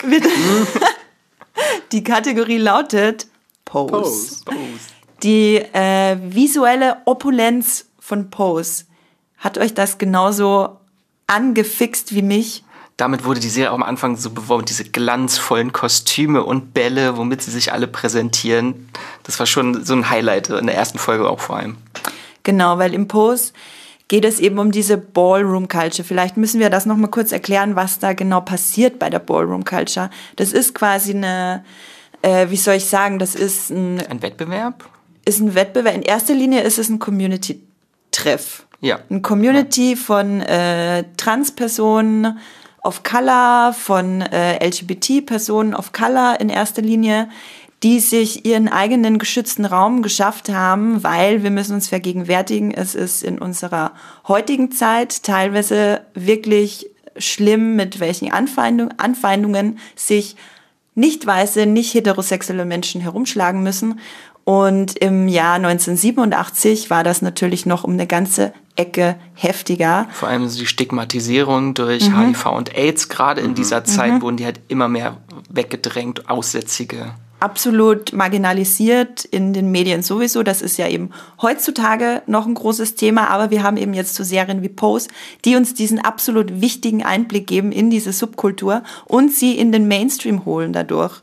Die Kategorie lautet Pose. Die visuelle Opulenz von Pose. Hat euch das genauso angefixt wie mich? Damit wurde die Serie auch am Anfang so beworben, diese glanzvollen Kostüme und Bälle, womit sie sich alle präsentieren. Das war schon so ein Highlight in der ersten Folge auch vor allem. Genau, weil im Pose geht es eben um diese Ballroom-Culture. Vielleicht müssen wir das noch mal kurz erklären, was da genau passiert bei der Ballroom-Culture. Das ist quasi eine, wie soll ich sagen, das ist ein Wettbewerb? Ist ein Wettbewerb. In erster Linie ist es ein Community-Treff. Ja. Ein Community von Trans-Personen of Color, von LGBT-Personen of Color in erster Linie, die sich ihren eigenen geschützten Raum geschafft haben, weil wir müssen uns vergegenwärtigen, es ist in unserer heutigen Zeit teilweise wirklich schlimm, mit welchen Anfeindungen sich nicht weiße, nicht heterosexuelle Menschen herumschlagen müssen. Und im Jahr 1987 war das natürlich noch um eine ganze Ecke heftiger. Vor allem die Stigmatisierung durch HIV und AIDS, gerade in dieser Zeit wurden die halt immer mehr weggedrängt, Aussätzige. Absolut marginalisiert in den Medien sowieso. Das ist ja eben heutzutage noch ein großes Thema, aber wir haben eben jetzt so Serien wie Pose, die uns diesen absolut wichtigen Einblick geben in diese Subkultur und sie in den Mainstream holen dadurch.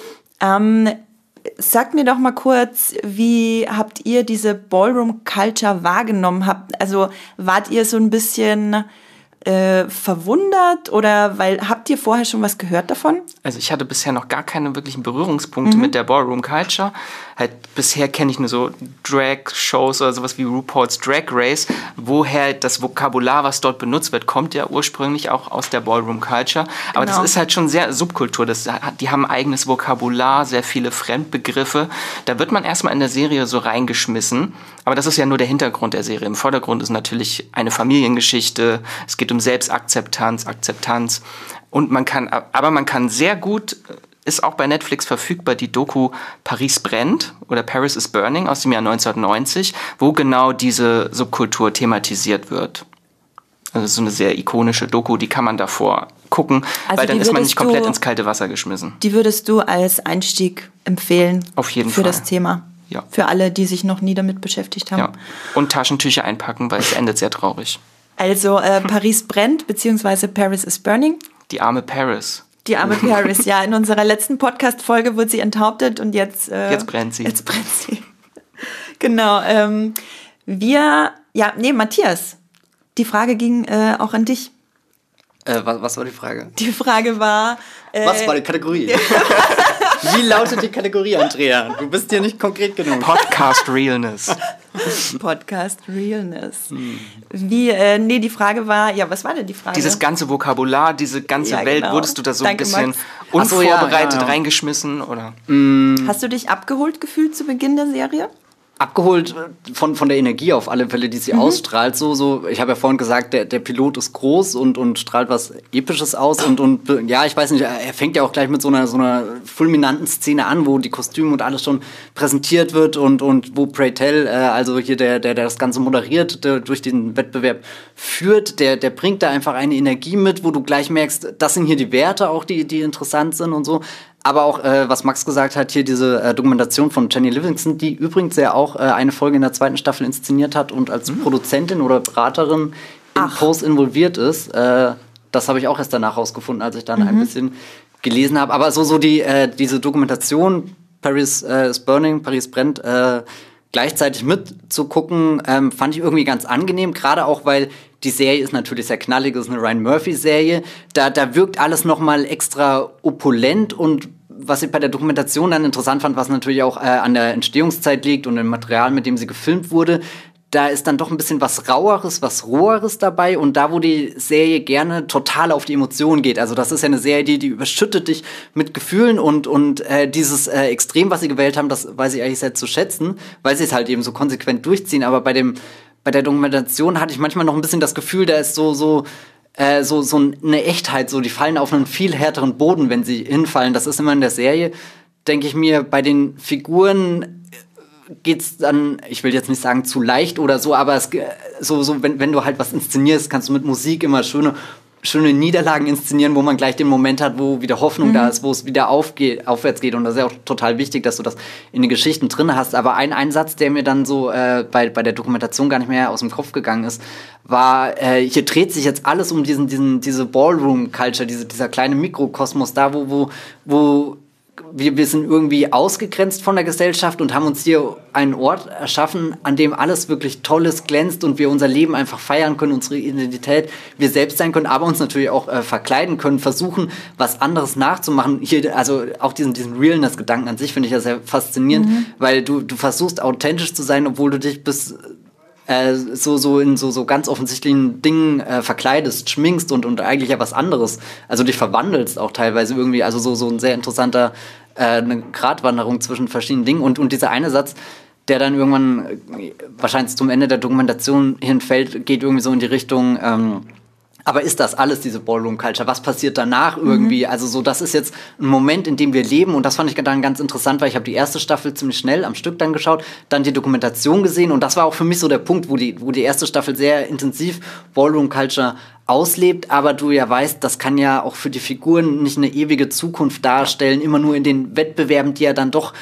Sagt mir doch mal kurz, wie habt ihr diese Ballroom-Culture wahrgenommen? Also wart ihr so ein bisschen verwundert oder habt ihr vorher schon was gehört davon? Also ich hatte bisher noch gar keine wirklichen Berührungspunkte mit der Ballroom-Culture. Halt bisher kenne ich nur so Drag-Shows oder sowas wie RuPaul's Drag Race. Woher das Vokabular, was dort benutzt wird, kommt ja ursprünglich auch aus der Ballroom-Culture. Aber das ist halt schon sehr Subkultur. Die haben eigenes Vokabular, sehr viele Fremdbegriffe. Da wird man erstmal in der Serie so reingeschmissen. Aber das ist ja nur der Hintergrund der Serie. Im Vordergrund ist natürlich eine Familiengeschichte. Es geht um Selbstakzeptanz, Akzeptanz. Und man kann sehr gut, ist auch bei Netflix verfügbar, die Doku Paris brennt oder Paris is Burning aus dem Jahr 1990, wo genau diese Subkultur thematisiert wird. Also so eine sehr ikonische Doku, die kann man davor gucken, weil dann ist man nicht komplett ins kalte Wasser geschmissen. Die würdest du als Einstieg empfehlen? Auf jeden Fall. Für Fall. Das Thema? Ja. Für alle, die sich noch nie damit beschäftigt haben? Ja. Und Taschentücher einpacken, weil es endet sehr traurig. Also Paris brennt, beziehungsweise Paris is Burning. Die arme Paris. Die arme Paris, ja. In unserer letzten Podcast-Folge wurde sie enthauptet und jetzt brennt sie. Jetzt brennt sie. Genau. Matthias, die Frage ging auch an dich. Was war die Frage? Die Frage war... was war die Kategorie? Wie lautet die Kategorie, Andrea? Du bist hier nicht konkret genug. Podcast Realness. Podcast Realness. Die Frage war, was war denn die Frage? Dieses ganze Vokabular, diese ganze Welt, genau. wurdest du da so ein bisschen Max. unvorbereitet reingeschmissen, oder? Hast du dich abgeholt gefühlt zu Beginn der Serie? Abgeholt von der Energie auf alle Fälle, die sie ausstrahlt. So, ich habe ja vorhin gesagt, der Pilot ist groß und strahlt was Episches aus und ja, ich weiß nicht, er fängt ja auch gleich mit so einer fulminanten Szene an, wo die Kostüme und alles schon präsentiert wird und wo Pray Tell, also hier der das Ganze moderiert, der durch den Wettbewerb führt, der bringt da einfach eine Energie mit, wo du gleich merkst, das sind hier die Werte auch, die interessant sind und so. Aber auch, was Max gesagt hat, hier diese Dokumentation von Jenny Livingston, die übrigens ja auch eine Folge in der 2. Staffel inszeniert hat und als Produzentin oder Beraterin in Pose involviert ist. Das habe ich auch erst danach rausgefunden, als ich dann ein bisschen gelesen habe. Aber diese Dokumentation Paris is Burning, Paris brennt, gleichzeitig mitzugucken, fand ich irgendwie ganz angenehm, gerade auch, weil die Serie ist natürlich sehr knallig, ist eine Ryan Murphy-Serie, da wirkt alles nochmal extra opulent und was ich bei der Dokumentation dann interessant fand, was natürlich auch an der Entstehungszeit liegt und dem Material, mit dem sie gefilmt wurde, da ist dann doch ein bisschen was Raueres, was Roheres dabei und da, wo die Serie gerne total auf die Emotionen geht, also das ist ja eine Serie, die überschüttet dich mit Gefühlen und dieses Extrem, was sie gewählt haben, das weiß ich eigentlich sehr zu schätzen, weil sie es halt eben so konsequent durchziehen, aber bei der Dokumentation hatte ich manchmal noch ein bisschen das Gefühl, da ist so eine Echtheit, so die fallen auf einen viel härteren Boden, wenn sie hinfallen, das ist immer in der Serie, denke ich mir, bei den Figuren geht's dann, ich will jetzt nicht sagen zu leicht oder so, aber wenn du halt was inszenierst, kannst du mit Musik immer schöne Niederlagen inszenieren, wo man gleich den Moment hat, wo wieder Hoffnung da ist, wo es wieder aufwärts geht und das ist ja auch total wichtig, dass du das in den Geschichten drin hast, aber ein Satz, der mir dann so bei der Dokumentation gar nicht mehr aus dem Kopf gegangen ist, war, hier dreht sich jetzt alles um diese Ballroom-Culture, dieser kleine Mikrokosmos da, wo wir sind irgendwie ausgegrenzt von der Gesellschaft und haben uns hier einen Ort erschaffen, an dem alles wirklich Tolles glänzt und wir unser Leben einfach feiern können, unsere Identität, wir selbst sein können, aber uns natürlich auch verkleiden können, versuchen, was anderes nachzumachen. Hier, also auch diesen Realness-Gedanken an sich finde ich ja sehr faszinierend, weil du versuchst authentisch zu sein, obwohl du dich bis so ganz offensichtlichen Dingen verkleidest, schminkst und eigentlich ja was anderes. Also dich verwandelst auch teilweise irgendwie. Also so ein sehr interessanter eine Gratwanderung zwischen verschiedenen Dingen. Und dieser eine Satz, der dann irgendwann wahrscheinlich zum Ende der Dokumentation hinfällt, geht irgendwie so in die Richtung, aber ist das alles, diese Ballroom-Culture? Was passiert danach irgendwie? Also so, das ist jetzt ein Moment, in dem wir leben und das fand ich dann ganz interessant, weil ich habe die erste Staffel ziemlich schnell am Stück dann geschaut, dann die Dokumentation gesehen und das war auch für mich so der Punkt, wo die erste Staffel sehr intensiv Ballroom-Culture auslebt, aber du ja weißt, das kann ja auch für die Figuren nicht eine ewige Zukunft darstellen, immer nur in den Wettbewerben, die ja dann doch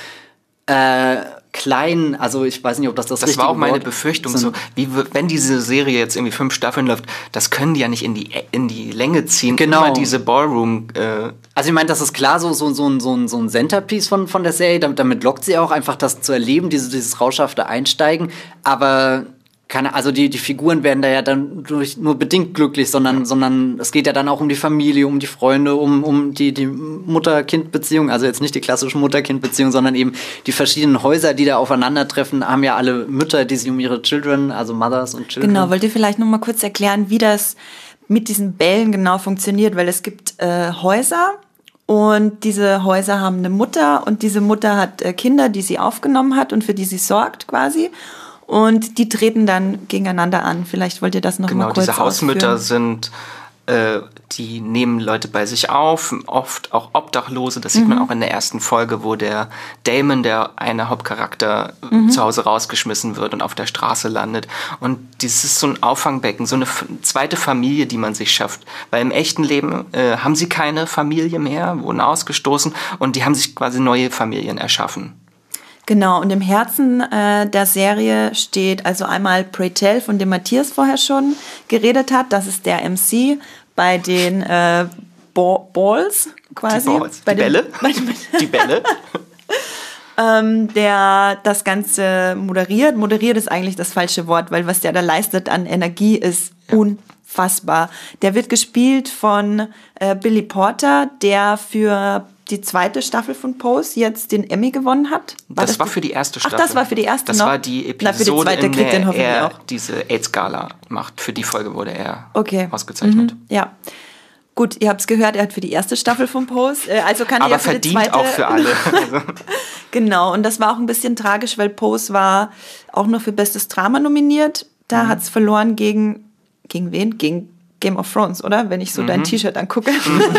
klein, also ich weiß nicht, ob das richtige war auch meine Wort Befürchtung, so wenn diese Serie jetzt irgendwie 5 Staffeln läuft, das können die ja nicht in die Länge ziehen. Genau. Immer diese Ballroom. Also ich meine, das ist klar so ein Centerpiece von der Serie, damit lockt sie auch einfach das zu erleben, dieses rauschhafte Einsteigen, aber also die Figuren werden da ja dann nur bedingt glücklich, sondern es geht ja dann auch um die Familie, um die Freunde, um die Mutter-Kind-Beziehung, also jetzt nicht die klassische Mutter-Kind-Beziehung, sondern eben die verschiedenen Häuser, die da aufeinandertreffen, haben ja alle Mütter, die sich um ihre Children, also Mothers und Children. Genau, wollt ihr vielleicht noch mal kurz erklären, wie das mit diesen Bällen genau funktioniert, weil es gibt Häuser und diese Häuser haben eine Mutter und diese Mutter hat Kinder, die sie aufgenommen hat und für die sie sorgt quasi. Und die treten dann gegeneinander an. Vielleicht wollt ihr das noch mal kurz diese Hausmütter ausführen. sind, die nehmen Leute bei sich auf, oft auch Obdachlose. Das sieht man auch in der ersten Folge, wo der Damon, der eine Hauptcharakter, zu Hause rausgeschmissen wird und auf der Straße landet. Und das ist so ein Auffangbecken, so eine zweite Familie, die man sich schafft. Weil im echten Leben haben sie keine Familie mehr, wurden ausgestoßen und die haben sich quasi neue Familien erschaffen. Genau, und im Herzen der Serie steht also einmal Pray Tell, von dem Matthias vorher schon geredet hat. Das ist der MC bei den Balls quasi. Die Balls. Bälle. Die Bälle. Der das Ganze moderiert. Moderiert ist eigentlich das falsche Wort, weil was der da leistet an Energie ist unfassbar. Der wird gespielt von Billy Porter, der für die zweite Staffel von Pose jetzt den Emmy gewonnen hat. Das war für die erste Staffel. Ach, das war für die erste Das noch? war die Episode, für die zweite in kriegt der den hoffentlich er auch. diese AIDS-Gala macht. Für die Folge wurde er ausgezeichnet. Ja. Gut, ihr habt es gehört, er hat für die erste Staffel von Pose, also kann er ja für die zweite. Aber verdient auch für alle. Genau, und das war auch ein bisschen tragisch, weil Pose war auch noch für Bestes Drama nominiert. Da hat es verloren gegen wen? Gegen Game of Thrones, oder? Wenn ich so dein T-Shirt angucke.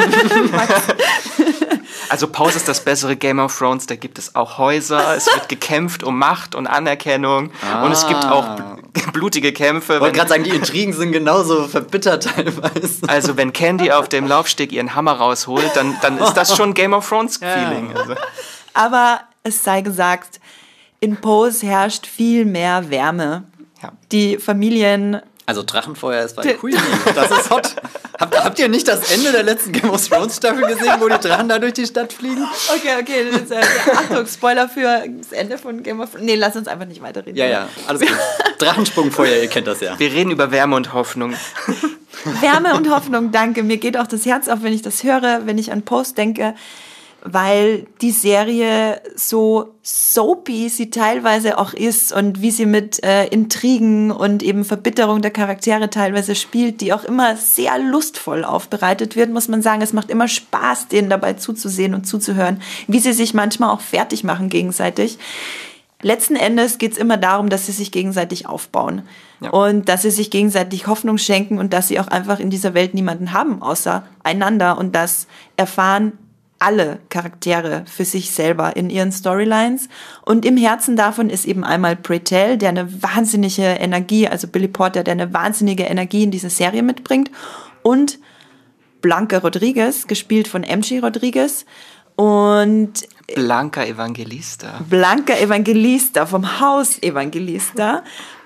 Also Pose ist das bessere Game of Thrones, da gibt es auch Häuser, es wird gekämpft um Macht und Anerkennung und es gibt auch blutige Kämpfe. Ich wollte gerade sagen, die Intrigen sind genauso verbittert teilweise. Also wenn Candy auf dem Laufsteg ihren Hammer rausholt, dann ist das schon Game of Thrones-Feeling. Also. Aber es sei gesagt, in Pose herrscht viel mehr Wärme. Ja. Die Familien... Also Drachenfeuer ist bei Queenie, das ist hot. Habt ihr nicht das Ende der letzten Game of Thrones Staffel gesehen, wo die Drachen da durch die Stadt fliegen? Okay, das ist, Achtung, Spoiler für das Ende von Game of Thrones. Nee, lass uns einfach nicht weiterreden. Ja, alles gut. Drachensprungfeuer, ihr kennt das ja. Wir reden über Wärme und Hoffnung. Wärme und Hoffnung, danke. Mir geht auch das Herz auf, wenn ich das höre, wenn ich an Post denke, weil die Serie so soapy sie teilweise auch ist und wie sie mit Intrigen und eben Verbitterung der Charaktere teilweise spielt, die auch immer sehr lustvoll aufbereitet wird, muss man sagen. Es macht immer Spaß, denen dabei zuzusehen und zuzuhören, wie sie sich manchmal auch fertig machen gegenseitig. Letzten Endes geht's immer darum, dass sie sich gegenseitig aufbauen und dass sie sich gegenseitig Hoffnung schenken und dass sie auch einfach in dieser Welt niemanden haben außer einander und das erfahren alle Charaktere für sich selber in ihren Storylines. Und im Herzen davon ist eben einmal Pretel, der eine wahnsinnige Energie, also Billy Porter, der eine wahnsinnige Energie in diese Serie mitbringt. Und Blanca Rodriguez, gespielt von MG Rodriguez. Und Blanca Evangelista. Blanca Evangelista, vom Haus Evangelista.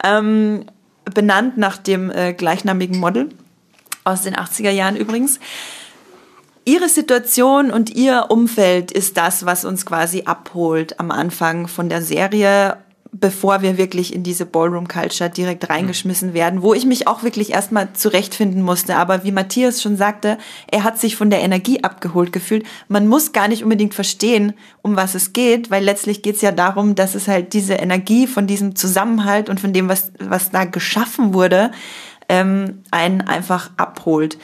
Benannt nach dem gleichnamigen Model. Aus den 80er Jahren übrigens. Ihre Situation und ihr Umfeld ist das, was uns quasi abholt am Anfang von der Serie, bevor wir wirklich in diese Ballroom-Culture direkt reingeschmissen werden, wo ich mich auch wirklich erstmal zurechtfinden musste. Aber wie Matthias schon sagte, er hat sich von der Energie abgeholt gefühlt. Man muss gar nicht unbedingt verstehen, um was es geht, weil letztlich geht es ja darum, dass es halt diese Energie von diesem Zusammenhalt und von dem, was da geschaffen wurde, einen einfach abholt.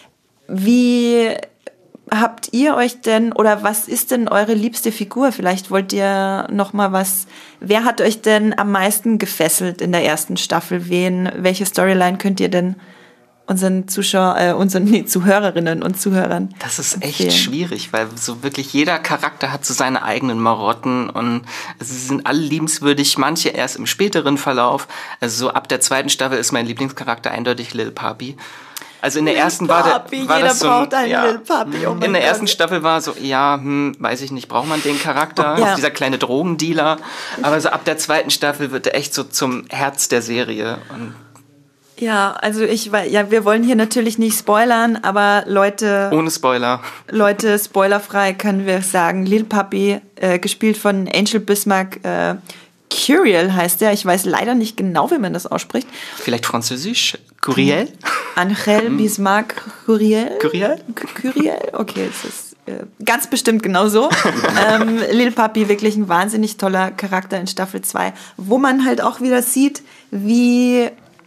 Wie habt ihr euch denn, oder was ist denn eure liebste Figur? Vielleicht wollt ihr noch mal was, wer hat euch denn am meisten gefesselt in der ersten Staffel? Welche Storyline könnt ihr denn unseren Zuhörerinnen und Zuhörern Das ist echt empfehlen? schwierig, weil so wirklich jeder Charakter hat so seine eigenen Marotten und sie sind alle liebenswürdig, manche erst im späteren Verlauf. Also so ab der zweiten Staffel ist mein Lieblingscharakter eindeutig Lil Papi. Also in der ersten war das so, braucht einen Lil Papi. Oh mein in der ersten Gott. Staffel war so, weiß ich nicht, braucht man den Charakter? Ja. Dieser kleine Drogendealer. Aber so ab der zweiten Staffel wird er echt so zum Herz der Serie. Und Ja, also wir wollen hier natürlich nicht spoilern, aber Leute, ohne Spoiler. spoilerfrei können wir sagen, Lil Papi, gespielt von Angel Bismarck, Curiel heißt er. Ich weiß leider nicht genau, wie man das ausspricht. Vielleicht französisch? Curiel? Angel Bismarck Curiel? Curiel? Curiel? Okay, es ist ganz bestimmt genau so. Lil Papi, wirklich ein wahnsinnig toller Charakter in Staffel 2, wo man halt auch wieder sieht, wie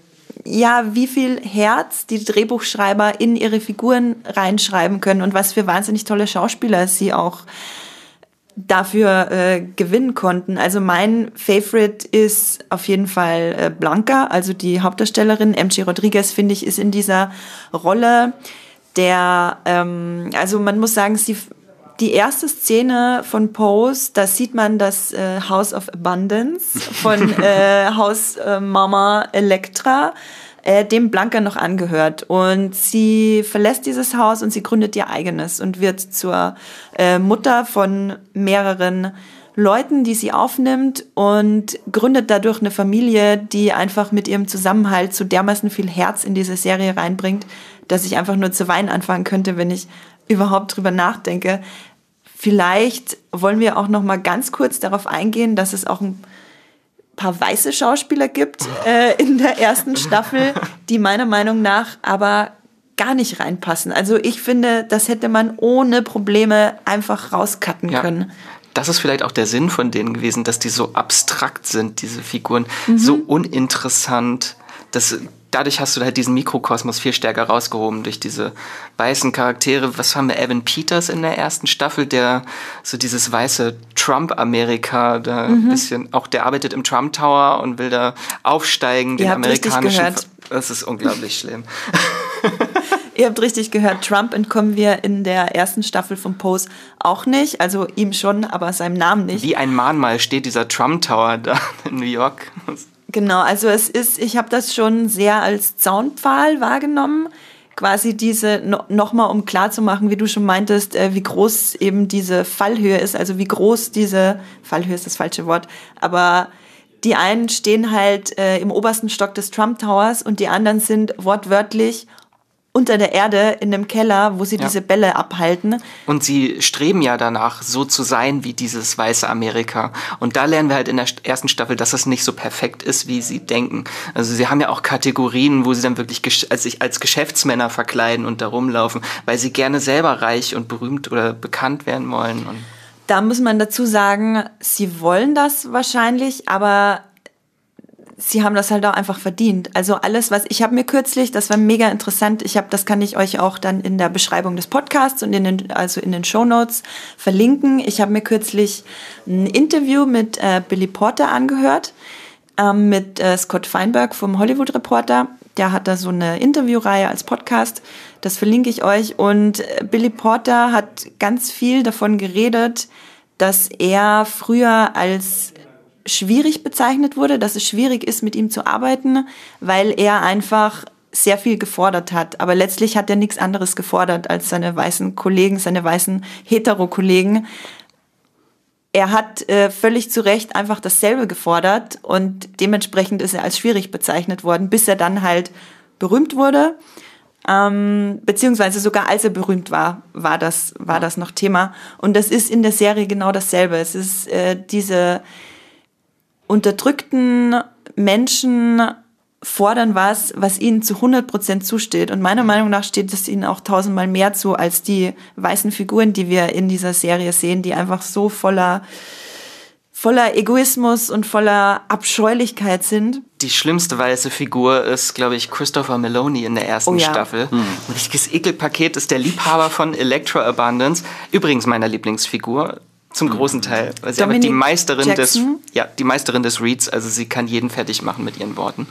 viel Herz die Drehbuchschreiber in ihre Figuren reinschreiben können und was für wahnsinnig tolle Schauspieler sie auch dafür gewinnen konnten. Also mein Favorite ist auf jeden Fall Blanca, also die Hauptdarstellerin. MG Rodriguez, finde ich, ist in dieser Rolle also man muss sagen, die erste Szene von Pose, da sieht man das House of Abundance von Hausmama Elektra, dem Blanca noch angehört. Und sie verlässt dieses Haus und sie gründet ihr eigenes und wird zur Mutter von mehreren Leuten, die sie aufnimmt und gründet dadurch eine Familie, die einfach mit ihrem Zusammenhalt so dermaßen viel Herz in diese Serie reinbringt, dass ich einfach nur zu weinen anfangen könnte, wenn ich überhaupt drüber nachdenke. Vielleicht wollen wir auch noch mal ganz kurz darauf eingehen, dass es auch ein paar weiße Schauspieler gibt in der ersten Staffel, die meiner Meinung nach aber gar nicht reinpassen. Also ich finde, das hätte man ohne Probleme einfach rauscutten können. Das ist vielleicht auch der Sinn von denen gewesen, dass die so abstrakt sind, diese Figuren, so uninteressant. Dadurch hast du halt diesen Mikrokosmos viel stärker rausgehoben durch diese weißen Charaktere. Was haben wir? Evan Peters in der ersten Staffel, der so dieses weiße Trump-Amerika, da ein bisschen, auch der arbeitet im Trump Tower und will da aufsteigen, den amerikanischen. Das ist unglaublich schlimm. Ihr habt richtig gehört, Trump entkommen wir in der ersten Staffel von Pose auch nicht. Also ihm schon, aber seinem Namen nicht. Wie ein Mahnmal steht dieser Trump Tower da in New York. Genau, also ich habe das schon sehr als Zaunpfahl wahrgenommen. Quasi diese, nochmal um klarzumachen, wie du schon meintest, wie groß eben diese Fallhöhe ist. Also wie groß diese, Fallhöhe ist das falsche Wort, aber die einen stehen halt im obersten Stock des Trump Towers und die anderen sind wortwörtlich unter der Erde in einem Keller, wo sie diese Bälle abhalten. Und sie streben ja danach, so zu sein wie dieses weiße Amerika. Und da lernen wir halt in der ersten Staffel, dass es nicht so perfekt ist, wie sie denken. Also sie haben ja auch Kategorien, wo sie dann wirklich sich als Geschäftsmänner verkleiden und da rumlaufen, weil sie gerne selber reich und berühmt oder bekannt werden wollen. Und da muss man dazu sagen, sie wollen das wahrscheinlich, aber sie haben das halt auch einfach verdient. Also alles, was ich habe mir kürzlich, das war mega interessant. Das kann ich euch auch dann in der Beschreibung des Podcasts und in den Shownotes verlinken. Ich habe mir kürzlich ein Interview mit Billy Porter angehört, mit Scott Feinberg vom Hollywood Reporter. Der hat da so eine Interviewreihe als Podcast. Das verlinke ich euch. Und Billy Porter hat ganz viel davon geredet, dass er früher als schwierig bezeichnet wurde, dass es schwierig ist, mit ihm zu arbeiten, weil er einfach sehr viel gefordert hat. Aber letztlich hat er nichts anderes gefordert als seine weißen Kollegen, seine weißen Hetero-Kollegen. Er hat völlig zu Recht einfach dasselbe gefordert und dementsprechend ist er als schwierig bezeichnet worden, bis er dann halt berühmt wurde. Beziehungsweise sogar als er berühmt war das noch Thema. Und das ist in der Serie genau dasselbe. Es ist diese unterdrückten Menschen fordern was ihnen zu 100% zusteht. Und meiner Meinung nach steht es ihnen auch 1000-mal mehr zu, als die weißen Figuren, die wir in dieser Serie sehen, die einfach so voller Egoismus und voller Abscheulichkeit sind. Die schlimmste weiße Figur ist, glaube ich, Christopher Meloni in der ersten Staffel. Ein richtiges Ekelpaket, ist der Liebhaber von Electra Abundance. Übrigens meiner Lieblingsfigur. Zum großen Teil. Weil sie aber die Meisterin des Reads, also sie kann jeden fertig machen mit ihren Worten.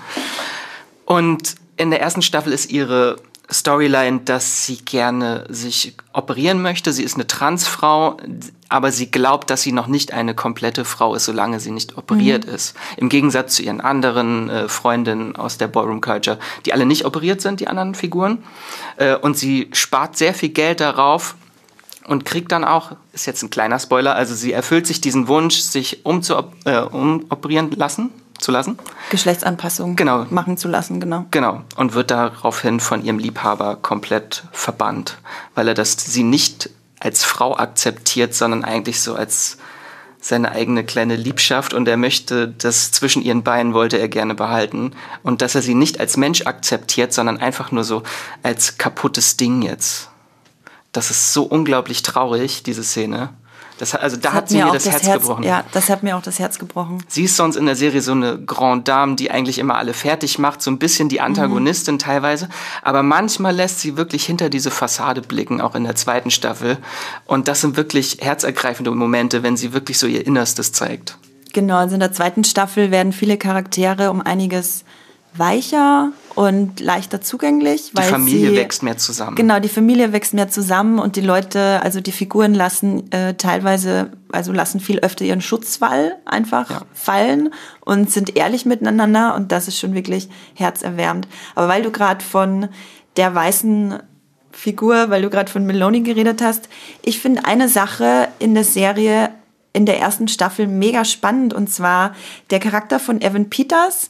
Und in der ersten Staffel ist ihre Storyline, dass sie gerne sich operieren möchte. Sie ist eine Transfrau, aber sie glaubt, dass sie noch nicht eine komplette Frau ist, solange sie nicht operiert ist. Im Gegensatz zu ihren anderen Freundinnen aus der Ballroom Culture, die alle nicht operiert sind, die anderen Figuren. Und sie spart sehr viel Geld darauf, und kriegt dann auch, ist jetzt ein kleiner Spoiler, also sie erfüllt sich diesen Wunsch, sich umoperieren zu lassen. Geschlechtsanpassung machen zu lassen, genau. Genau, und wird daraufhin von ihrem Liebhaber komplett verbannt, weil er sie nicht als Frau akzeptiert, sondern eigentlich so als seine eigene kleine Liebschaft und er möchte das zwischen ihren Beinen, wollte er gerne behalten und dass er sie nicht als Mensch akzeptiert, sondern einfach nur so als kaputtes Ding jetzt. Das ist so unglaublich traurig, diese Szene. Da hat sie mir das Herz gebrochen. Ja, das hat mir auch das Herz gebrochen. Sie ist sonst in der Serie so eine Grande Dame, die eigentlich immer alle fertig macht, so ein bisschen die Antagonistin teilweise. Aber manchmal lässt sie wirklich hinter diese Fassade blicken, auch in der zweiten Staffel. Und das sind wirklich herzergreifende Momente, wenn sie wirklich so ihr Innerstes zeigt. Genau, also in der zweiten Staffel werden viele Charaktere um einiges weicher und leichter zugänglich. Die Familie wächst mehr zusammen. Genau, die Familie wächst mehr zusammen und die Leute, also die Figuren lassen lassen viel öfter ihren Schutzwall einfach fallen und sind ehrlich miteinander und das ist schon wirklich herzerwärmend. Aber weil du gerade von der weißen Figur, weil du gerade von Meloni geredet hast, ich finde eine Sache in der Serie in der ersten Staffel mega spannend und zwar der Charakter von Evan Peters,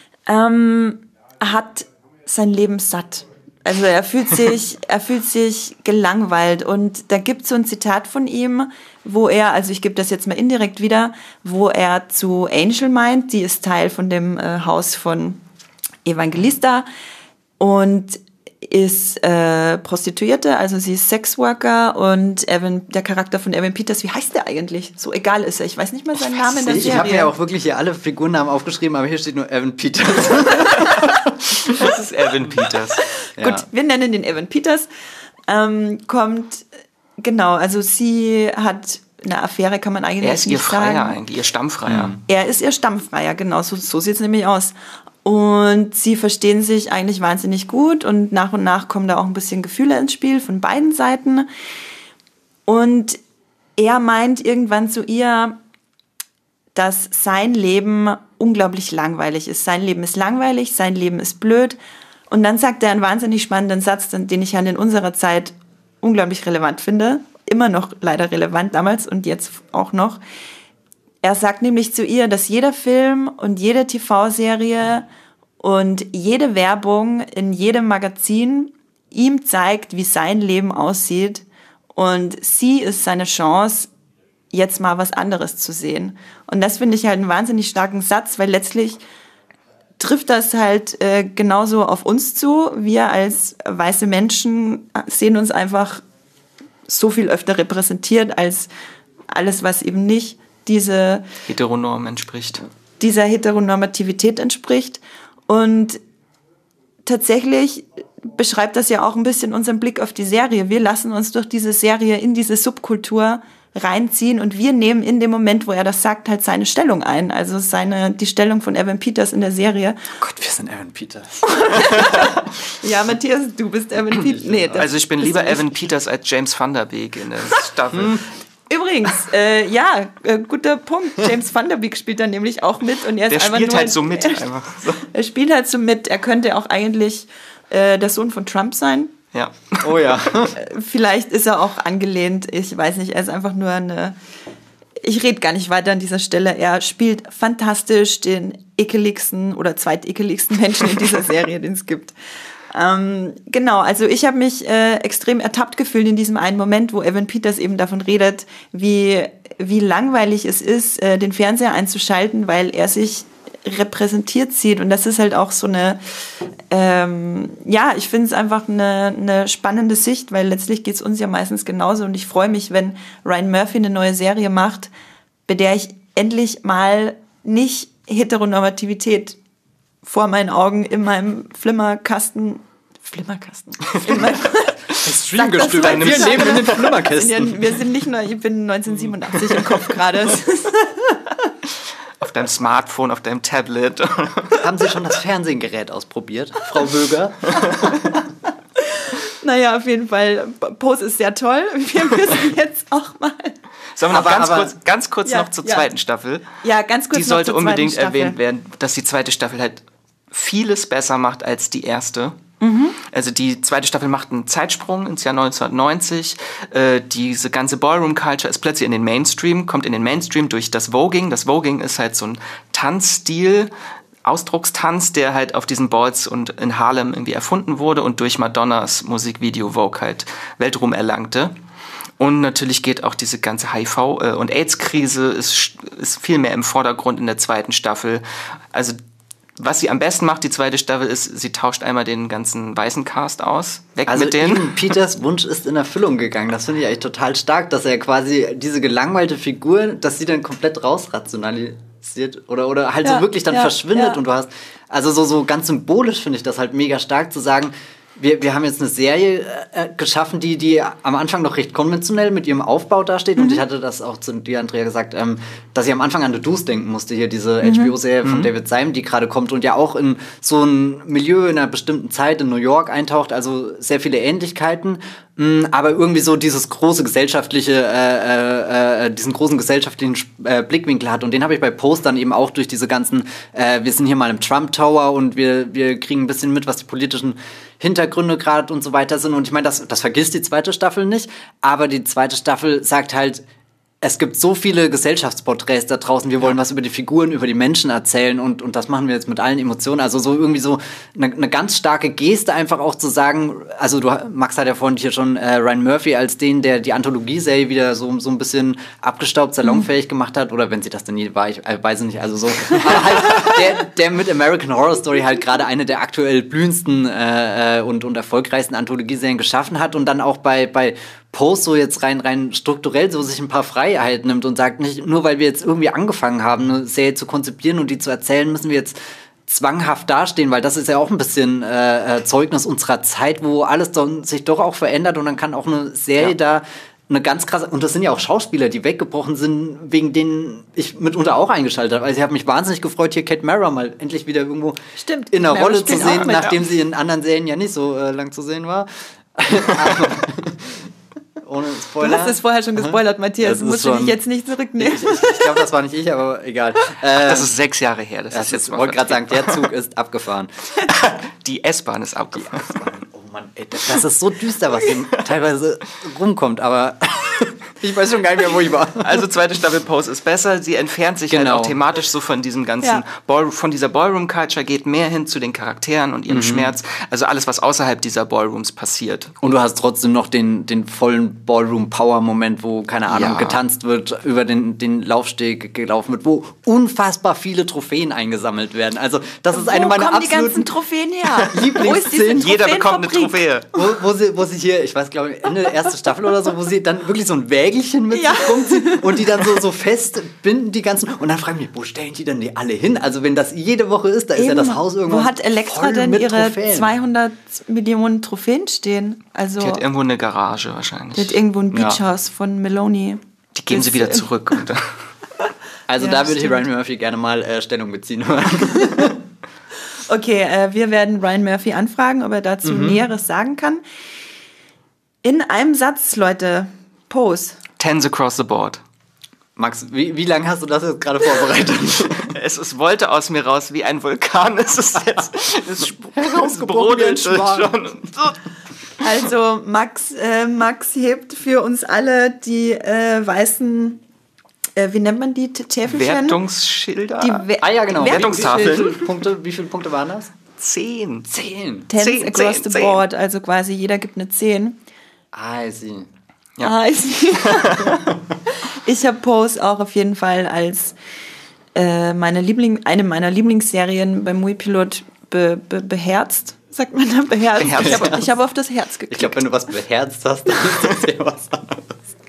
hat sein Leben satt. Also er fühlt sich gelangweilt und da gibt es so ein Zitat von ihm, wo er, also ich gebe das jetzt mal indirekt wieder, wo er zu Angel meint, die ist Teil von dem Haus von Evangelista und ist Prostituierte, also sie ist Sexworker und der Charakter von Evan Peters, wie heißt der eigentlich? So egal ist er, ich weiß nicht mal seinen Namen in der Serie. Ich habe ja auch wirklich hier alle Figurennamen aufgeschrieben, aber hier steht nur Evan Peters. Das ist Evan Peters. Ja. Gut, wir nennen den Evan Peters. Also sie hat eine Affäre, kann man eigentlich nicht sagen. Er ist ihr Freier eigentlich, ihr Stammfreier. Er ist ihr Stammfreier, genau, so sieht es nämlich aus. Und sie verstehen sich eigentlich wahnsinnig gut und nach kommen da auch ein bisschen Gefühle ins Spiel von beiden Seiten. Und er meint irgendwann zu ihr, dass sein Leben unglaublich langweilig ist. Sein Leben ist langweilig, sein Leben ist blöd. Und dann sagt er einen wahnsinnig spannenden Satz, den ich in unserer Zeit unglaublich relevant finde. Immer noch leider relevant damals und jetzt auch noch. Er sagt nämlich zu ihr, dass jeder Film und jede TV-Serie und jede Werbung in jedem Magazin ihm zeigt, wie sein Leben aussieht. Und sie ist seine Chance, jetzt mal was anderes zu sehen. Und das finde ich halt einen wahnsinnig starken Satz, weil letztlich trifft das halt genauso auf uns zu. Wir als weiße Menschen sehen uns einfach so viel öfter repräsentiert als alles, was eben nicht dieser Heteronormativität entspricht. Und tatsächlich beschreibt das ja auch ein bisschen unseren Blick auf die Serie. Wir lassen uns durch diese Serie in diese Subkultur reinziehen und wir nehmen in dem Moment, wo er das sagt, halt seine Stellung ein. Also die Stellung von Evan Peters in der Serie. Oh Gott, wir sind Evan Peters. Ja, Matthias, du bist Evan Peters. Nee, also ich bin lieber Evan Peters als James Van Der Beek in der Staffel. Übrigens, guter Punkt. James Van Der Beek spielt da nämlich auch mit. Und er ist der einfach spielt nur halt so mit. Er spielt halt so mit. Er könnte auch eigentlich der Sohn von Trump sein. Ja. Oh ja. Vielleicht ist er auch angelehnt. Ich weiß nicht, er ist einfach nur ich rede gar nicht weiter an dieser Stelle. Er spielt fantastisch den ekeligsten oder zweitekeligsten Menschen in dieser Serie, den es gibt. Genau, also ich habe mich extrem ertappt gefühlt in diesem einen Moment, wo Evan Peters eben davon redet, wie langweilig es ist, den Fernseher einzuschalten, weil er sich repräsentiert sieht. Und das ist halt auch so eine, ich finde es einfach eine spannende Sicht, weil letztlich geht es uns ja meistens genauso. Und ich freue mich, wenn Ryan Murphy eine neue Serie macht, bei der ich endlich mal nicht Heteronormativität vor meinen Augen in meinem Flimmerkasten. In meinem Streamgestöber. Wir leben in den Flimmerkästen. Wir sind nicht nur, ich bin 1987 im Kopf gerade. Auf deinem Smartphone, auf deinem Tablet. Haben Sie schon das Fernsehgerät ausprobiert, Frau Böger? Naja, auf jeden Fall. Pose ist sehr toll. Wir müssen jetzt auch mal... Sollen wir noch ganz kurz noch zur zweiten Staffel? Ja, ganz kurz Die noch sollte zur unbedingt zweiten Staffel erwähnt werden, dass die zweite Staffel halt vieles besser macht als die erste. Also die zweite Staffel macht einen Zeitsprung ins Jahr 1990. Diese ganze Ballroom-Culture ist plötzlich kommt in den Mainstream durch das Voguing. Das Voguing ist halt so ein Tanzstil, Ausdruckstanz, der halt auf diesen Balls und in Harlem irgendwie erfunden wurde und durch Madonnas Musikvideo Vogue halt Weltruhm erlangte. Und natürlich geht auch diese ganze HIV- und AIDS-Krise ist viel mehr im Vordergrund in der zweiten Staffel. Also was sie am besten macht, die zweite Staffel, ist, sie tauscht einmal den ganzen weißen Cast aus. Weg mit denen. Also Peters Wunsch ist in Erfüllung gegangen. Das finde ich eigentlich total stark, dass er quasi diese gelangweilte Figur, dass sie dann komplett rausrationalisiert oder halt so wirklich dann verschwindet. Und du hast, also so ganz symbolisch finde ich das halt mega stark zu sagen, wir haben jetzt eine Serie geschaffen, die am Anfang noch recht konventionell mit ihrem Aufbau dasteht. Und ich hatte das auch zu dir, Andrea, gesagt, dass ich am Anfang an The Deuce denken musste, hier diese HBO-Serie von David Simon, die gerade kommt und ja auch in so ein Milieu in einer bestimmten Zeit in New York eintaucht. Also sehr viele Ähnlichkeiten, aber irgendwie so dieses große gesellschaftliche, diesen großen gesellschaftlichen Blickwinkel hat. Und den habe ich bei Post dann eben auch durch diese ganzen, wir sind hier mal im Trump Tower und wir kriegen ein bisschen mit, was die politischen Hintergründe gerade und so weiter sind. Und ich meine, das vergisst die zweite Staffel nicht, aber die zweite Staffel sagt halt, es gibt so viele Gesellschaftsporträts da draußen, wir wollen was über die Figuren, über die Menschen erzählen und das machen wir jetzt mit allen Emotionen. Also so irgendwie so eine ganz starke Geste einfach auch zu sagen, also Max hat ja vorhin hier schon Ryan Murphy als den, der die Anthologieserie wieder so ein bisschen abgestaubt, salonfähig gemacht hat, oder wenn sie das denn nie war, ich weiß nicht, also so. Aber halt der mit American Horror Story halt gerade eine der aktuell blühendsten und erfolgreichsten Anthologieserien geschaffen hat und dann auch bei Post so jetzt rein strukturell so sich ein paar Freiheiten nimmt und sagt, nicht nur weil wir jetzt irgendwie angefangen haben, eine Serie zu konzipieren und die zu erzählen, müssen wir jetzt zwanghaft dastehen, weil das ist ja auch ein bisschen Zeugnis unserer Zeit, wo alles sich doch auch verändert und dann kann auch eine Serie da eine ganz krasse, und das sind ja auch Schauspieler, die weggebrochen sind, wegen denen ich mitunter auch eingeschaltet habe. Also ich habe mich wahnsinnig gefreut, hier Kate Mara mal endlich wieder irgendwo in einer Rolle zu sehen, nachdem sie in anderen Serien ja nicht so lang zu sehen war. Ohne Spoiler. Du hast es vorher schon gespoilert, Matthias. Du musst dich jetzt nicht zurücknehmen. Ich glaube, das war nicht ich, aber egal. Das ist 6 Jahre her. Ich wollte gerade sagen, der Zug ist abgefahren. Die S-Bahn ist abgefahren. Oh Mann, ey, das ist so düster, was hier teilweise rumkommt, aber Ich weiß schon gar nicht mehr, wo ich war. Also zweite Staffel Pose ist besser. Sie entfernt sich halt auch thematisch so von diesem ganzen von dieser Ballroom-Culture, geht mehr hin zu den Charakteren und ihrem Schmerz. Also alles, was außerhalb dieser Ballrooms passiert. Und du hast trotzdem noch den vollen Ballroom-Power-Moment, wo, keine Ahnung, getanzt wird, über den Laufsteg gelaufen wird, wo unfassbar viele Trophäen eingesammelt werden. Also das ist eine meiner absoluten... Wo kommen die ganzen Trophäen her? Lieblingsszenen. Jeder bekommt eine Trophäe. Wo sie hier, ich weiß, glaube ich, Ende der ersten Staffel oder so, wo sie dann wirklich so ein Wägelchen mit sich rumziehen und die dann so festbinden, die ganzen. Und dann frage ich mich, wo stellen die denn die alle hin? Also wenn das jede Woche ist, da ist ja das Haus irgendwo. Wo hat Elektra denn ihre 200 Millionen Trophäen stehen? Also, die hat irgendwo eine Garage wahrscheinlich. Die hat irgendwo ein Beachhaus von Meloni. Die geben sie wieder zurück. Also da würde ich Ryan Murphy gerne mal Stellung beziehen hören. Okay, wir werden Ryan Murphy anfragen, ob er dazu Näheres sagen kann. In einem Satz, Leute, Pose. 10 across the board. Max, wie lange hast du das jetzt gerade vorbereitet? Es wollte aus mir raus wie ein Vulkan. Es brodelt schon. Also Max hebt für uns alle die weißen, wie nennt man die Täfelchen? Wertungsschilder? Ja, genau. Wertungstafeln. Wie viele Punkte waren das? 10. 10 across the board, also quasi jeder gibt eine 10. I see. Ja. I see. Ich habe Pose auch auf jeden Fall als eine meiner Lieblingsserien beim Muipilot beherzt. Sagt man da beherzt? Ich habe auf das Herz geklickt. Ich glaube, wenn du was beherzt hast, dann ist das ja was anderes.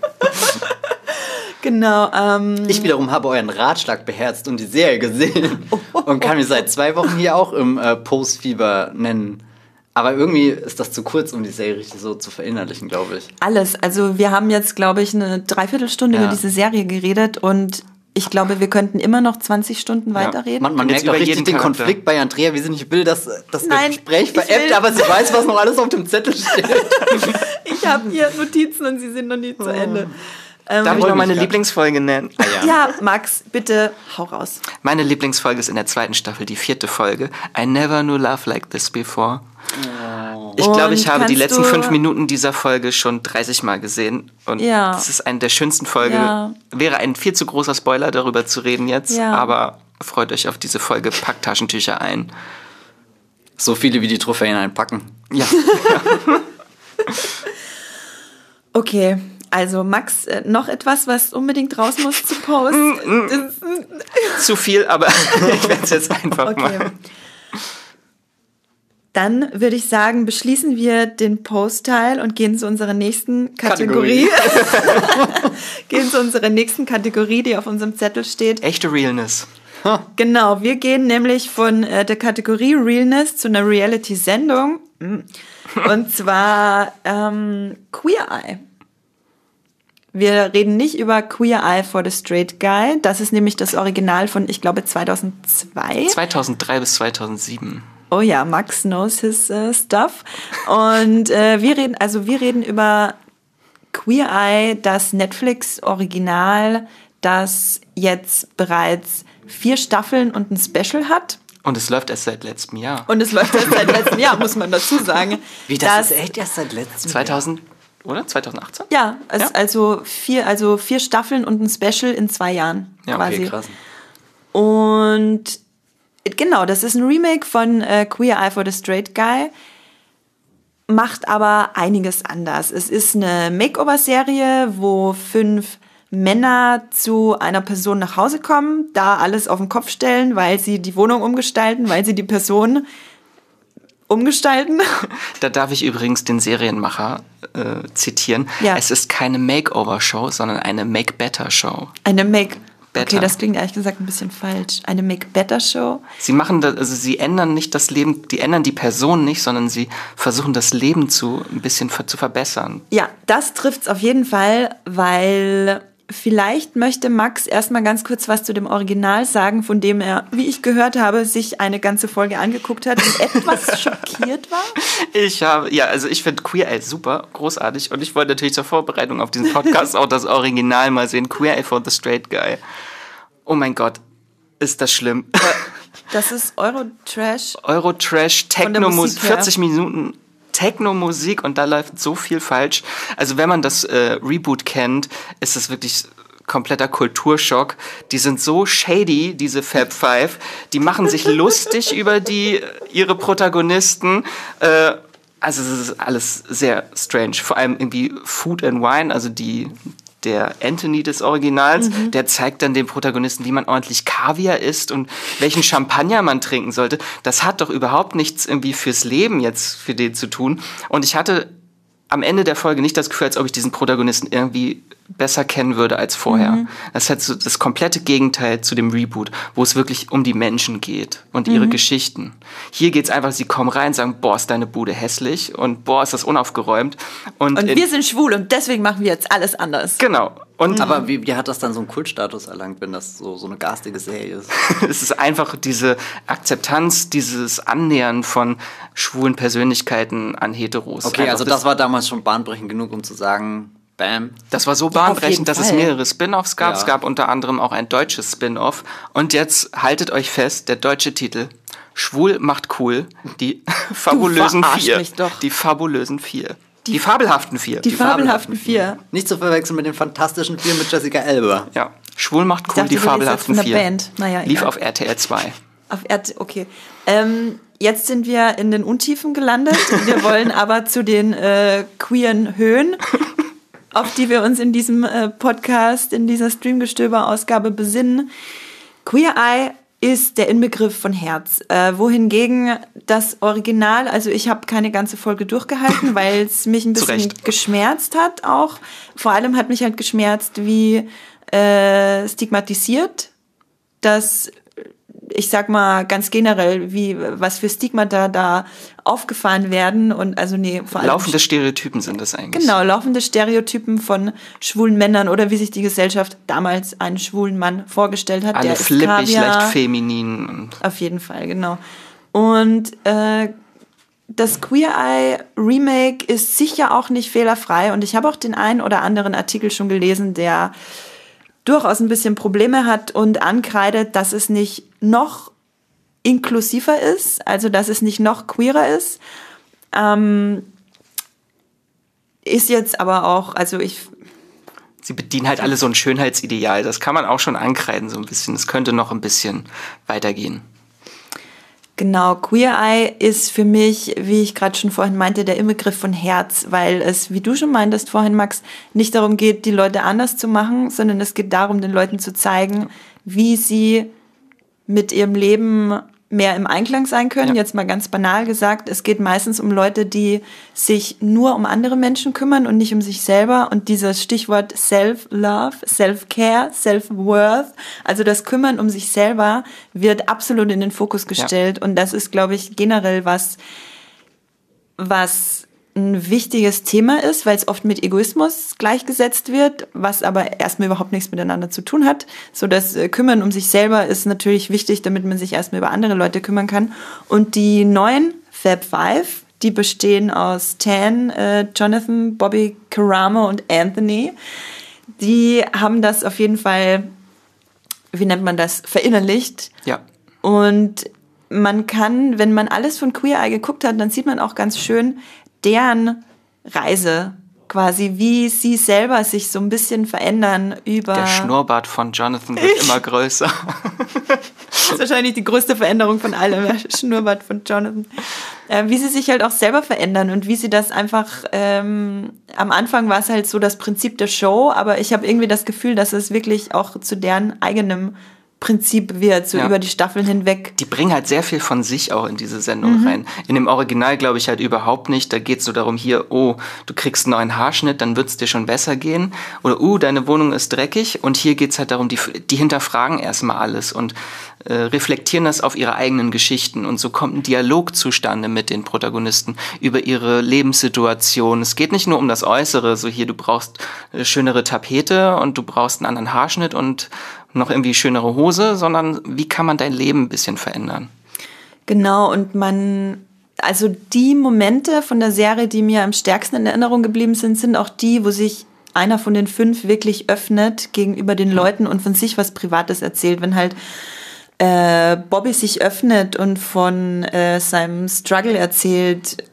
Genau. Ich wiederum habe euren Ratschlag beherzt und die Serie gesehen und kann mich seit 2 Wochen hier auch im Post-Fieber nennen. Aber irgendwie ist das zu kurz, um die Serie richtig so zu verinnerlichen, glaube ich. Alles. Also wir haben jetzt, glaube ich, eine Dreiviertelstunde über diese Serie geredet und ich glaube, wir könnten immer noch 20 Stunden weiterreden. Man merkt auch richtig den Konflikt bei Andrea, wie sie nicht will, dass das Gespräch veräppt, aber sie weiß, was noch alles auf dem Zettel steht. Ich habe hier Notizen und sie sind noch nie zu Ende. Darf ich noch meine Lieblingsfolge nennen? Ja, Max, bitte hau raus. Meine Lieblingsfolge ist in der 2. Staffel, die 4. Folge. I never knew love like this before. Ich glaube, ich habe die letzten 5 Minuten dieser Folge schon 30 Mal gesehen. Und das ist eine der schönsten Folgen. Ja. Wäre ein viel zu großer Spoiler, darüber zu reden jetzt. Ja. Aber freut euch auf diese Folge. Packt Taschentücher ein. So viele wie die Trophäen einpacken. Ja. Okay. Also Max, noch etwas, was unbedingt raus muss zu Pose? Zu viel, aber ich werde es jetzt einfach machen. Dann würde ich sagen, beschließen wir den Post-Teil und gehen zu unserer nächsten Kategorie. Gehen zu unserer nächsten Kategorie, die auf unserem Zettel steht. Echte Realness. Genau, wir gehen nämlich von der Kategorie Realness zu einer Reality-Sendung. Und zwar Queer Eye. Wir reden nicht über Queer Eye for the Straight Guy. Das ist nämlich das Original von, ich glaube, 2002. 2003 bis 2007. Oh ja, Max knows his stuff. Und wir reden über Queer Eye, das Netflix-Original, das jetzt bereits 4 Staffeln und ein Special hat. Und es läuft erst seit letztem Jahr. Muss man dazu sagen. Wie, das ist echt erst seit letztem 2000, Jahr? Oder? 2018? Ja, also 4 Staffeln und ein Special in 2 Jahren. Ja, quasi. Okay, krass. Und genau, das ist ein Remake von Queer Eye for the Straight Guy, macht aber einiges anders. Es ist eine Makeover-Serie, wo 5 Männer zu einer Person nach Hause kommen, da alles auf den Kopf stellen, weil sie die Wohnung umgestalten, weil sie die Person umgestalten. Da darf ich übrigens den Serienmacher zitieren. Ja. Es ist keine Makeover-Show, sondern eine Make-Better-Show. Eine Make-Better. Okay, das klingt ehrlich gesagt ein bisschen falsch. Eine Make-Better-Show. Sie machen das, also sie ändern nicht das Leben, die ändern die Person nicht, sondern sie versuchen das Leben ein bisschen zu verbessern. Ja, das trifft's auf jeden Fall, weil vielleicht möchte Max erstmal ganz kurz was zu dem Original sagen, von dem er, wie ich gehört habe, sich eine ganze Folge angeguckt hat und etwas schockiert war. Ich finde Queer Eye super, großartig und ich wollte natürlich zur Vorbereitung auf diesen Podcast auch das Original mal sehen, Queer Eye for the Straight Guy. Oh mein Gott, ist das schlimm. Das ist Eurotrash. Techno-Musik, 40 Minuten Techno-Musik und da läuft so viel falsch. Also wenn man das Reboot kennt, ist es wirklich kompletter Kulturschock. Die sind so shady, diese Fab Five. Die machen sich lustig über ihre Protagonisten. Also es ist alles sehr strange. Vor allem irgendwie Food and Wine, also der Anthony des Originals, der zeigt dann dem Protagonisten, wie man ordentlich Kaviar isst und welchen Champagner man trinken sollte. Das hat doch überhaupt nichts irgendwie fürs Leben jetzt für den zu tun. Und ich hatte am Ende der Folge nicht das Gefühl, als ob ich diesen Protagonisten irgendwie besser kennen würde als vorher. Das ist halt so das komplette Gegenteil zu dem Reboot, wo es wirklich um die Menschen geht und ihre Geschichten. Hier geht's einfach, sie kommen rein, sagen, boah, ist deine Bude hässlich und boah, ist das unaufgeräumt. Und wir sind schwul und deswegen machen wir jetzt alles anders. Genau. Aber wie hat das dann so einen Kultstatus erlangt, wenn das so eine garstige Serie ist? Es ist einfach diese Akzeptanz, dieses Annähern von schwulen Persönlichkeiten an Heteros. Okay, einfach also das war damals schon bahnbrechend genug, um zu sagen, bam. Das war so bahnbrechend, dass es mehrere Spin-Offs gab. Ja. Es gab unter anderem auch ein deutsches Spin-Off. Und jetzt haltet euch fest, der deutsche Titel: Schwul macht cool, die fabulösen verarsch 4. mich doch. Die fabulösen 4. Die fabelhaften 4. Die fabelhaften 4. Nicht zu verwechseln mit den Fantastischen 4 mit Jessica Elba. Ja, Schwul macht cool, dachte, die du redest fabelhaften jetzt von 4. der Band. Naja, Lief egal. auf RTL 2. Okay. Jetzt sind wir in den Untiefen gelandet. Wir wollen aber zu den queeren Höhen, auf die wir uns in diesem Podcast, in dieser Streamgestöber-Ausgabe besinnen. Queer Eye ist der Inbegriff von Herz. Wohingegen das Original, also ich habe keine ganze Folge durchgehalten, weil es mich ein bisschen geschmerzt hat auch. Vor allem hat mich halt geschmerzt, wie stigmatisiert das, ich sag mal ganz generell, was für Stigmata da aufgefahren werden und also vor allem Laufende Stereotypen sind das eigentlich. Genau, laufende Stereotypen von schwulen Männern oder wie sich die Gesellschaft damals einen schwulen Mann vorgestellt hat. Alle der ist flippig, Kaviar. leicht feminin. Und Auf jeden Fall, genau. Und das Queer Eye Remake ist sicher auch nicht fehlerfrei und ich habe auch den einen oder anderen Artikel schon gelesen, der durchaus ein bisschen Probleme hat und ankreidet, dass es nicht noch inklusiver ist, also dass es nicht noch queerer ist. Ist jetzt aber auch, sie bedienen halt alle so ein Schönheitsideal. Das kann man auch schon ankreiden so ein bisschen. Es könnte noch ein bisschen weitergehen. Genau, Queer Eye ist für mich, wie ich gerade schon vorhin meinte, der Inbegriff von Herz, weil es, wie du schon meintest vorhin, Max, nicht darum geht, die Leute anders zu machen, sondern es geht darum, den Leuten zu zeigen, wie sie mit ihrem Leben mehr im Einklang sein können. Ja. Jetzt mal ganz banal gesagt, es geht meistens um Leute, die sich nur um andere Menschen kümmern und nicht um sich selber. Und dieses Stichwort Self-Love, Self-Care, Self-Worth, also das Kümmern um sich selber, wird absolut in den Fokus gestellt. Ja. Und das ist, glaube ich, generell was ein wichtiges Thema ist, weil es oft mit Egoismus gleichgesetzt wird, was aber erstmal überhaupt nichts miteinander zu tun hat. So das Kümmern um sich selber ist natürlich wichtig, damit man sich erstmal über andere Leute kümmern kann. Und die neuen Fab Five, die bestehen aus Tan, Jonathan, Bobby Karamo und Anthony. Die haben das auf jeden Fall, wie nennt man das, verinnerlicht. Ja. Und man kann, wenn man alles von Queer Eye geguckt hat, dann sieht man auch ganz schön deren Reise quasi, wie sie selber sich so ein bisschen verändern über... Der Schnurrbart von Jonathan wird immer größer. Das ist wahrscheinlich die größte Veränderung von allem, der Schnurrbart von Jonathan. Wie sie sich halt auch selber verändern und wie sie das einfach... am Anfang war es halt so das Prinzip der Show, aber ich habe irgendwie das Gefühl, dass es wirklich auch zu deren eigenem Prinzip wird, so über die Staffeln hinweg. Die bringen halt sehr viel von sich auch in diese Sendung rein. In dem Original glaube ich halt überhaupt nicht. Da geht es so darum, hier, oh, du kriegst einen neuen Haarschnitt, dann wird es dir schon besser gehen. Oder, deine Wohnung ist dreckig. Und hier geht es halt darum, die hinterfragen erstmal alles und reflektieren das auf ihre eigenen Geschichten. Und so kommt ein Dialog zustande mit den Protagonisten über ihre Lebenssituation. Es geht nicht nur um das Äußere, so hier, du brauchst schönere Tapete und du brauchst einen anderen Haarschnitt und noch irgendwie schönere Hose, sondern wie kann man dein Leben ein bisschen verändern? Genau, und also die Momente von der Serie, die mir am stärksten in Erinnerung geblieben sind auch die, wo sich einer von den 5 wirklich öffnet gegenüber den Leuten und von sich was Privates erzählt. Wenn halt Bobby sich öffnet und von seinem Struggle erzählt,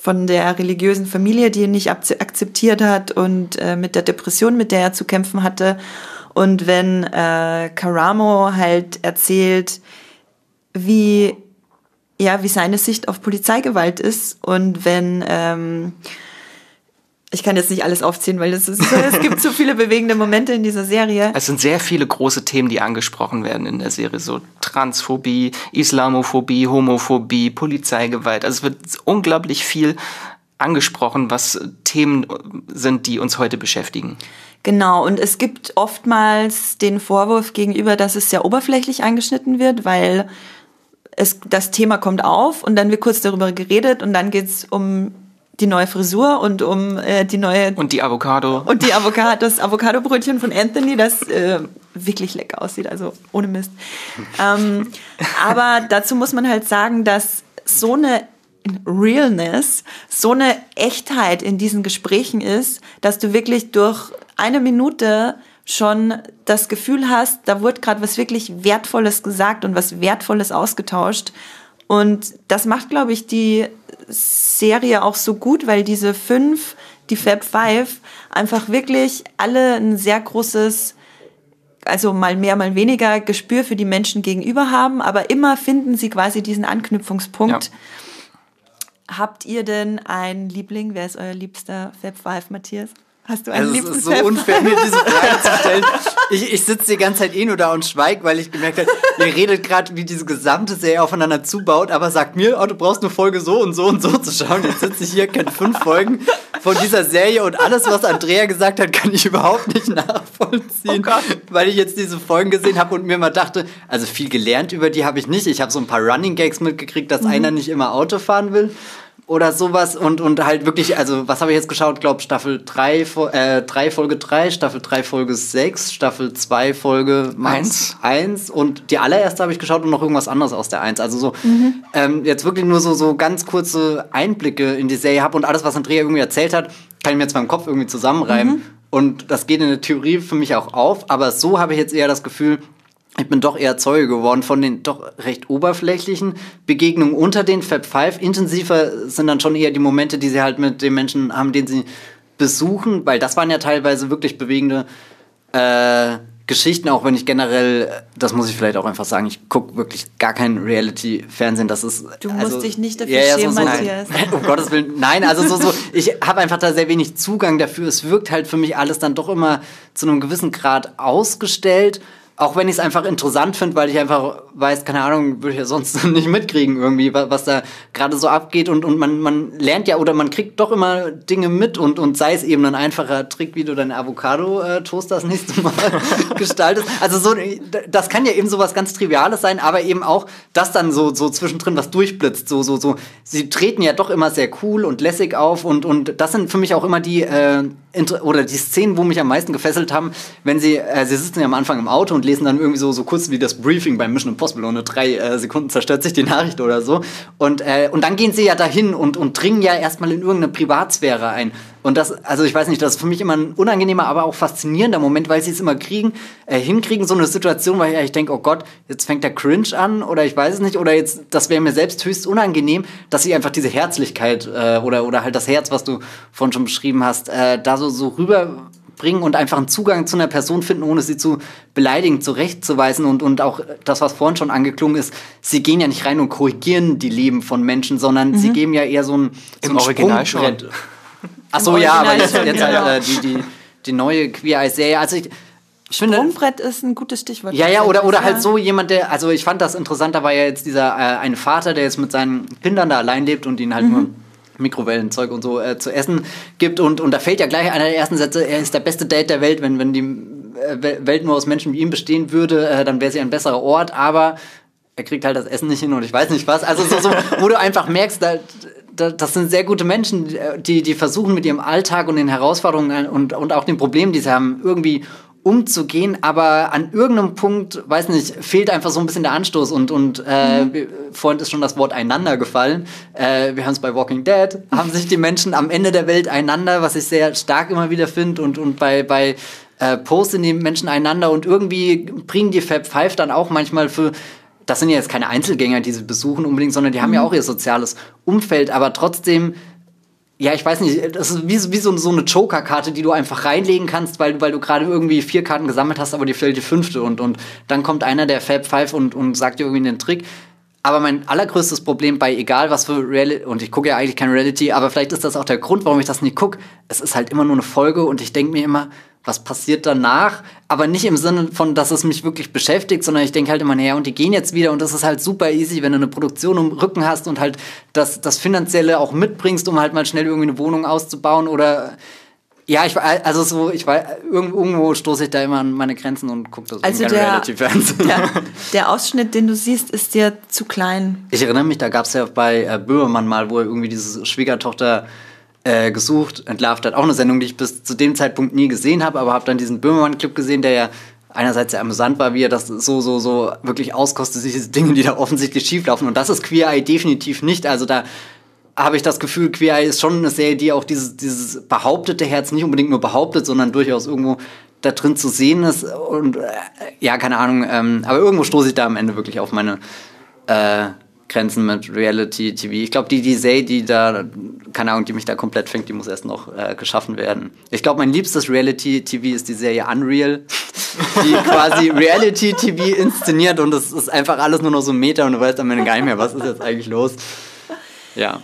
von der religiösen Familie, die ihn nicht akzeptiert hat und mit der Depression, mit der er zu kämpfen hatte. Und wenn Karamo halt erzählt, wie seine Sicht auf Polizeigewalt ist und wenn ich kann jetzt nicht alles aufzählen, weil es gibt so viele bewegende Momente in dieser Serie. Es sind sehr viele große Themen, die angesprochen werden in der Serie. So Transphobie, Islamophobie, Homophobie, Polizeigewalt. Also es wird unglaublich viel angesprochen, was Themen sind, die uns heute beschäftigen. Genau, und es gibt oftmals den Vorwurf gegenüber, dass es sehr oberflächlich angeschnitten wird, weil das Thema kommt auf und dann wird kurz darüber geredet und dann geht's um die neue Frisur und um die neue... Und die Avocado. Und das Avocadobrötchen von Anthony, das wirklich lecker aussieht, also ohne Mist. Aber dazu muss man halt sagen, dass so eine Realness, so eine Echtheit in diesen Gesprächen ist, dass du wirklich durch eine Minute schon das Gefühl hast, da wurde gerade was wirklich Wertvolles gesagt und was Wertvolles ausgetauscht. Und das macht, glaube ich, die Serie auch so gut, weil die Fab Five, einfach wirklich alle ein sehr großes, also mal mehr, mal weniger Gespür für die Menschen gegenüber haben, aber immer finden sie quasi diesen Anknüpfungspunkt. Ja. Habt ihr denn einen Liebling? Wer ist euer liebster Fab Five, Matthias? Hast du einen liebsten Fab? Es ist so unfair, mir diese Frage zu stellen. Ich sitze die ganze Zeit nur da und schweige, weil ich gemerkt habe, ihr redet gerade, wie diese gesamte Serie aufeinander zubaut, aber sagt mir, du brauchst eine Folge so und so und so zu schauen. Jetzt sitze ich hier, kenne 5 Folgen von dieser Serie und alles, was Andrea gesagt hat, kann ich überhaupt nicht nachvollziehen, weil ich jetzt diese Folgen gesehen habe und mir mal dachte, also viel gelernt über die habe ich nicht. Ich habe so ein paar Running Gags mitgekriegt, dass einer nicht immer Auto fahren will. Oder sowas und halt wirklich, also was habe ich jetzt geschaut? Glaube Staffel 3, Folge 3, Staffel 3, Folge 6, Staffel 2, Folge 1 und die allererste habe ich geschaut und noch irgendwas anderes aus der 1. Also so, jetzt wirklich nur so ganz kurze Einblicke in die Serie habe und alles, was Andrea irgendwie erzählt hat, kann ich mir jetzt mal im Kopf irgendwie zusammenreimen und das geht in der Theorie für mich auch auf, aber so habe ich jetzt eher das Gefühl, ich bin doch eher Zeuge geworden von den doch recht oberflächlichen Begegnungen unter den Fab Five. Intensiver sind dann schon eher die Momente, die sie halt mit den Menschen haben, den sie besuchen, weil das waren ja teilweise wirklich bewegende Geschichten, auch wenn ich generell, das muss ich vielleicht auch einfach sagen, ich gucke wirklich gar kein Reality-Fernsehen, das ist... Du musst dich nicht dafür schämen, Matthias. Um Gottes Willen, nein, also so, ich habe einfach da sehr wenig Zugang dafür, es wirkt halt für mich alles dann doch immer zu einem gewissen Grad ausgestellt, auch wenn ich es einfach interessant finde, weil ich einfach weiß, keine Ahnung, würde ich ja sonst nicht mitkriegen irgendwie, was da gerade so abgeht und man lernt ja oder man kriegt doch immer Dinge mit und sei es eben ein einfacher Trick, wie du deinen Avocado-Toast das nächste Mal gestaltest. Also so, das kann ja eben so was ganz Triviales sein, aber eben auch, dass dann so zwischendrin was durchblitzt. So. Sie treten ja doch immer sehr cool und lässig auf und das sind für mich auch immer die die Szenen, wo mich am meisten gefesselt haben, wenn sie sitzen ja am Anfang im Auto und lesen dann irgendwie so kurz wie das Briefing beim Mission Impossible und in 3 Sekunden zerstört sich die Nachricht oder so. Und dann gehen sie ja dahin und dringen ja erstmal in irgendeine Privatsphäre ein. Und das, also ich weiß nicht, das ist für mich immer ein unangenehmer, aber auch faszinierender Moment, weil sie es immer hinkriegen, so eine Situation, weil ich denke, oh Gott, jetzt fängt der Cringe an oder ich weiß es nicht, oder jetzt, das wäre mir selbst höchst unangenehm, dass sie einfach diese Herzlichkeit oder halt das Herz, was du vorhin schon beschrieben hast, da so rüberbringen und einfach einen Zugang zu einer Person finden, ohne sie zu beleidigen, zurechtzuweisen und auch das, was vorhin schon angeklungen ist, sie gehen ja nicht rein und korrigieren die Leben von Menschen, sondern sie geben ja eher so ein Original schon. Ach so, ja, aber jetzt halt die neue Queer Eye-Serie. Also ich finde, Sprungbrett ist ein gutes Stichwort. Ja, oder halt so jemand, der, also ich fand das interessant, da war ja jetzt dieser eine Vater, der jetzt mit seinen Kindern da allein lebt und ihnen halt nur Mikrowellenzeug und so zu essen gibt und da fällt ja gleich einer der ersten Sätze, er ist der beste Date der Welt, wenn die Welt nur aus Menschen wie ihm bestehen würde, dann wäre sie ein besserer Ort, aber er kriegt halt das Essen nicht hin und ich weiß nicht was. Also so wo du einfach merkst, das sind sehr gute Menschen, die versuchen mit ihrem Alltag und den Herausforderungen und auch den Problemen, die sie haben, irgendwie umzugehen, aber an irgendeinem Punkt, weiß nicht, fehlt einfach so ein bisschen der Anstoß und vorhin ist schon das Wort einander gefallen. Wir haben es bei Walking Dead, haben sich die Menschen am Ende der Welt einander, was ich sehr stark immer wieder finde und bei posten die Menschen einander und irgendwie bringen die Fab Five dann auch manchmal das sind ja jetzt keine Einzelgänger, die sie besuchen unbedingt, sondern die haben ja auch ihr soziales Umfeld, aber trotzdem Ja, ich weiß nicht, das ist wie so eine Joker-Karte, die du einfach reinlegen kannst, weil du gerade irgendwie 4 Karten gesammelt hast, aber dir fehlt die 5. Und dann kommt einer der Fab Five und sagt dir irgendwie einen Trick. Aber mein allergrößtes Problem bei egal was für Reality, und ich gucke ja eigentlich kein Reality, aber vielleicht ist das auch der Grund, warum ich das nie gucke, es ist halt immer nur eine Folge und ich denke mir immer, was passiert danach? Aber nicht im Sinne von, dass es mich wirklich beschäftigt, sondern ich denke halt immer, naja, und die gehen jetzt wieder und das ist halt super easy, wenn du eine Produktion im Rücken hast und halt das Finanzielle auch mitbringst, um halt mal schnell irgendwie eine Wohnung auszubauen oder ja, irgendwo stoße ich da immer an meine Grenzen und gucke das also Reality-Fernsehen. Der Ausschnitt, den du siehst, ist dir zu klein. Ich erinnere mich, da gab es ja bei Böhmermann mal, wo er irgendwie diese Schwiegertochter gesucht, entlarvt hat. Auch eine Sendung, die ich bis zu dem Zeitpunkt nie gesehen habe, aber habe dann diesen Böhmermann-Clip gesehen, der ja einerseits sehr amüsant war, wie er das so wirklich auskostet, diese Dinge, die da offensichtlich schieflaufen. Und das ist Queer Eye definitiv nicht. Also da habe ich das Gefühl, Queer Eye ist schon eine Serie, die auch dieses behauptete Herz nicht unbedingt nur behauptet, sondern durchaus irgendwo da drin zu sehen ist. Und ja, keine Ahnung, aber irgendwo stoße ich da am Ende wirklich auf meine Grenzen mit Reality-TV. Ich glaube, die Serie, die da, keine Ahnung, die mich da komplett fängt, die muss erst noch geschaffen werden. Ich glaube, mein liebstes Reality-TV ist die Serie Unreal, die quasi Reality-TV inszeniert und es ist einfach alles nur noch so Meta und du weißt am Ende gar nicht mehr, was ist jetzt eigentlich los. Ja.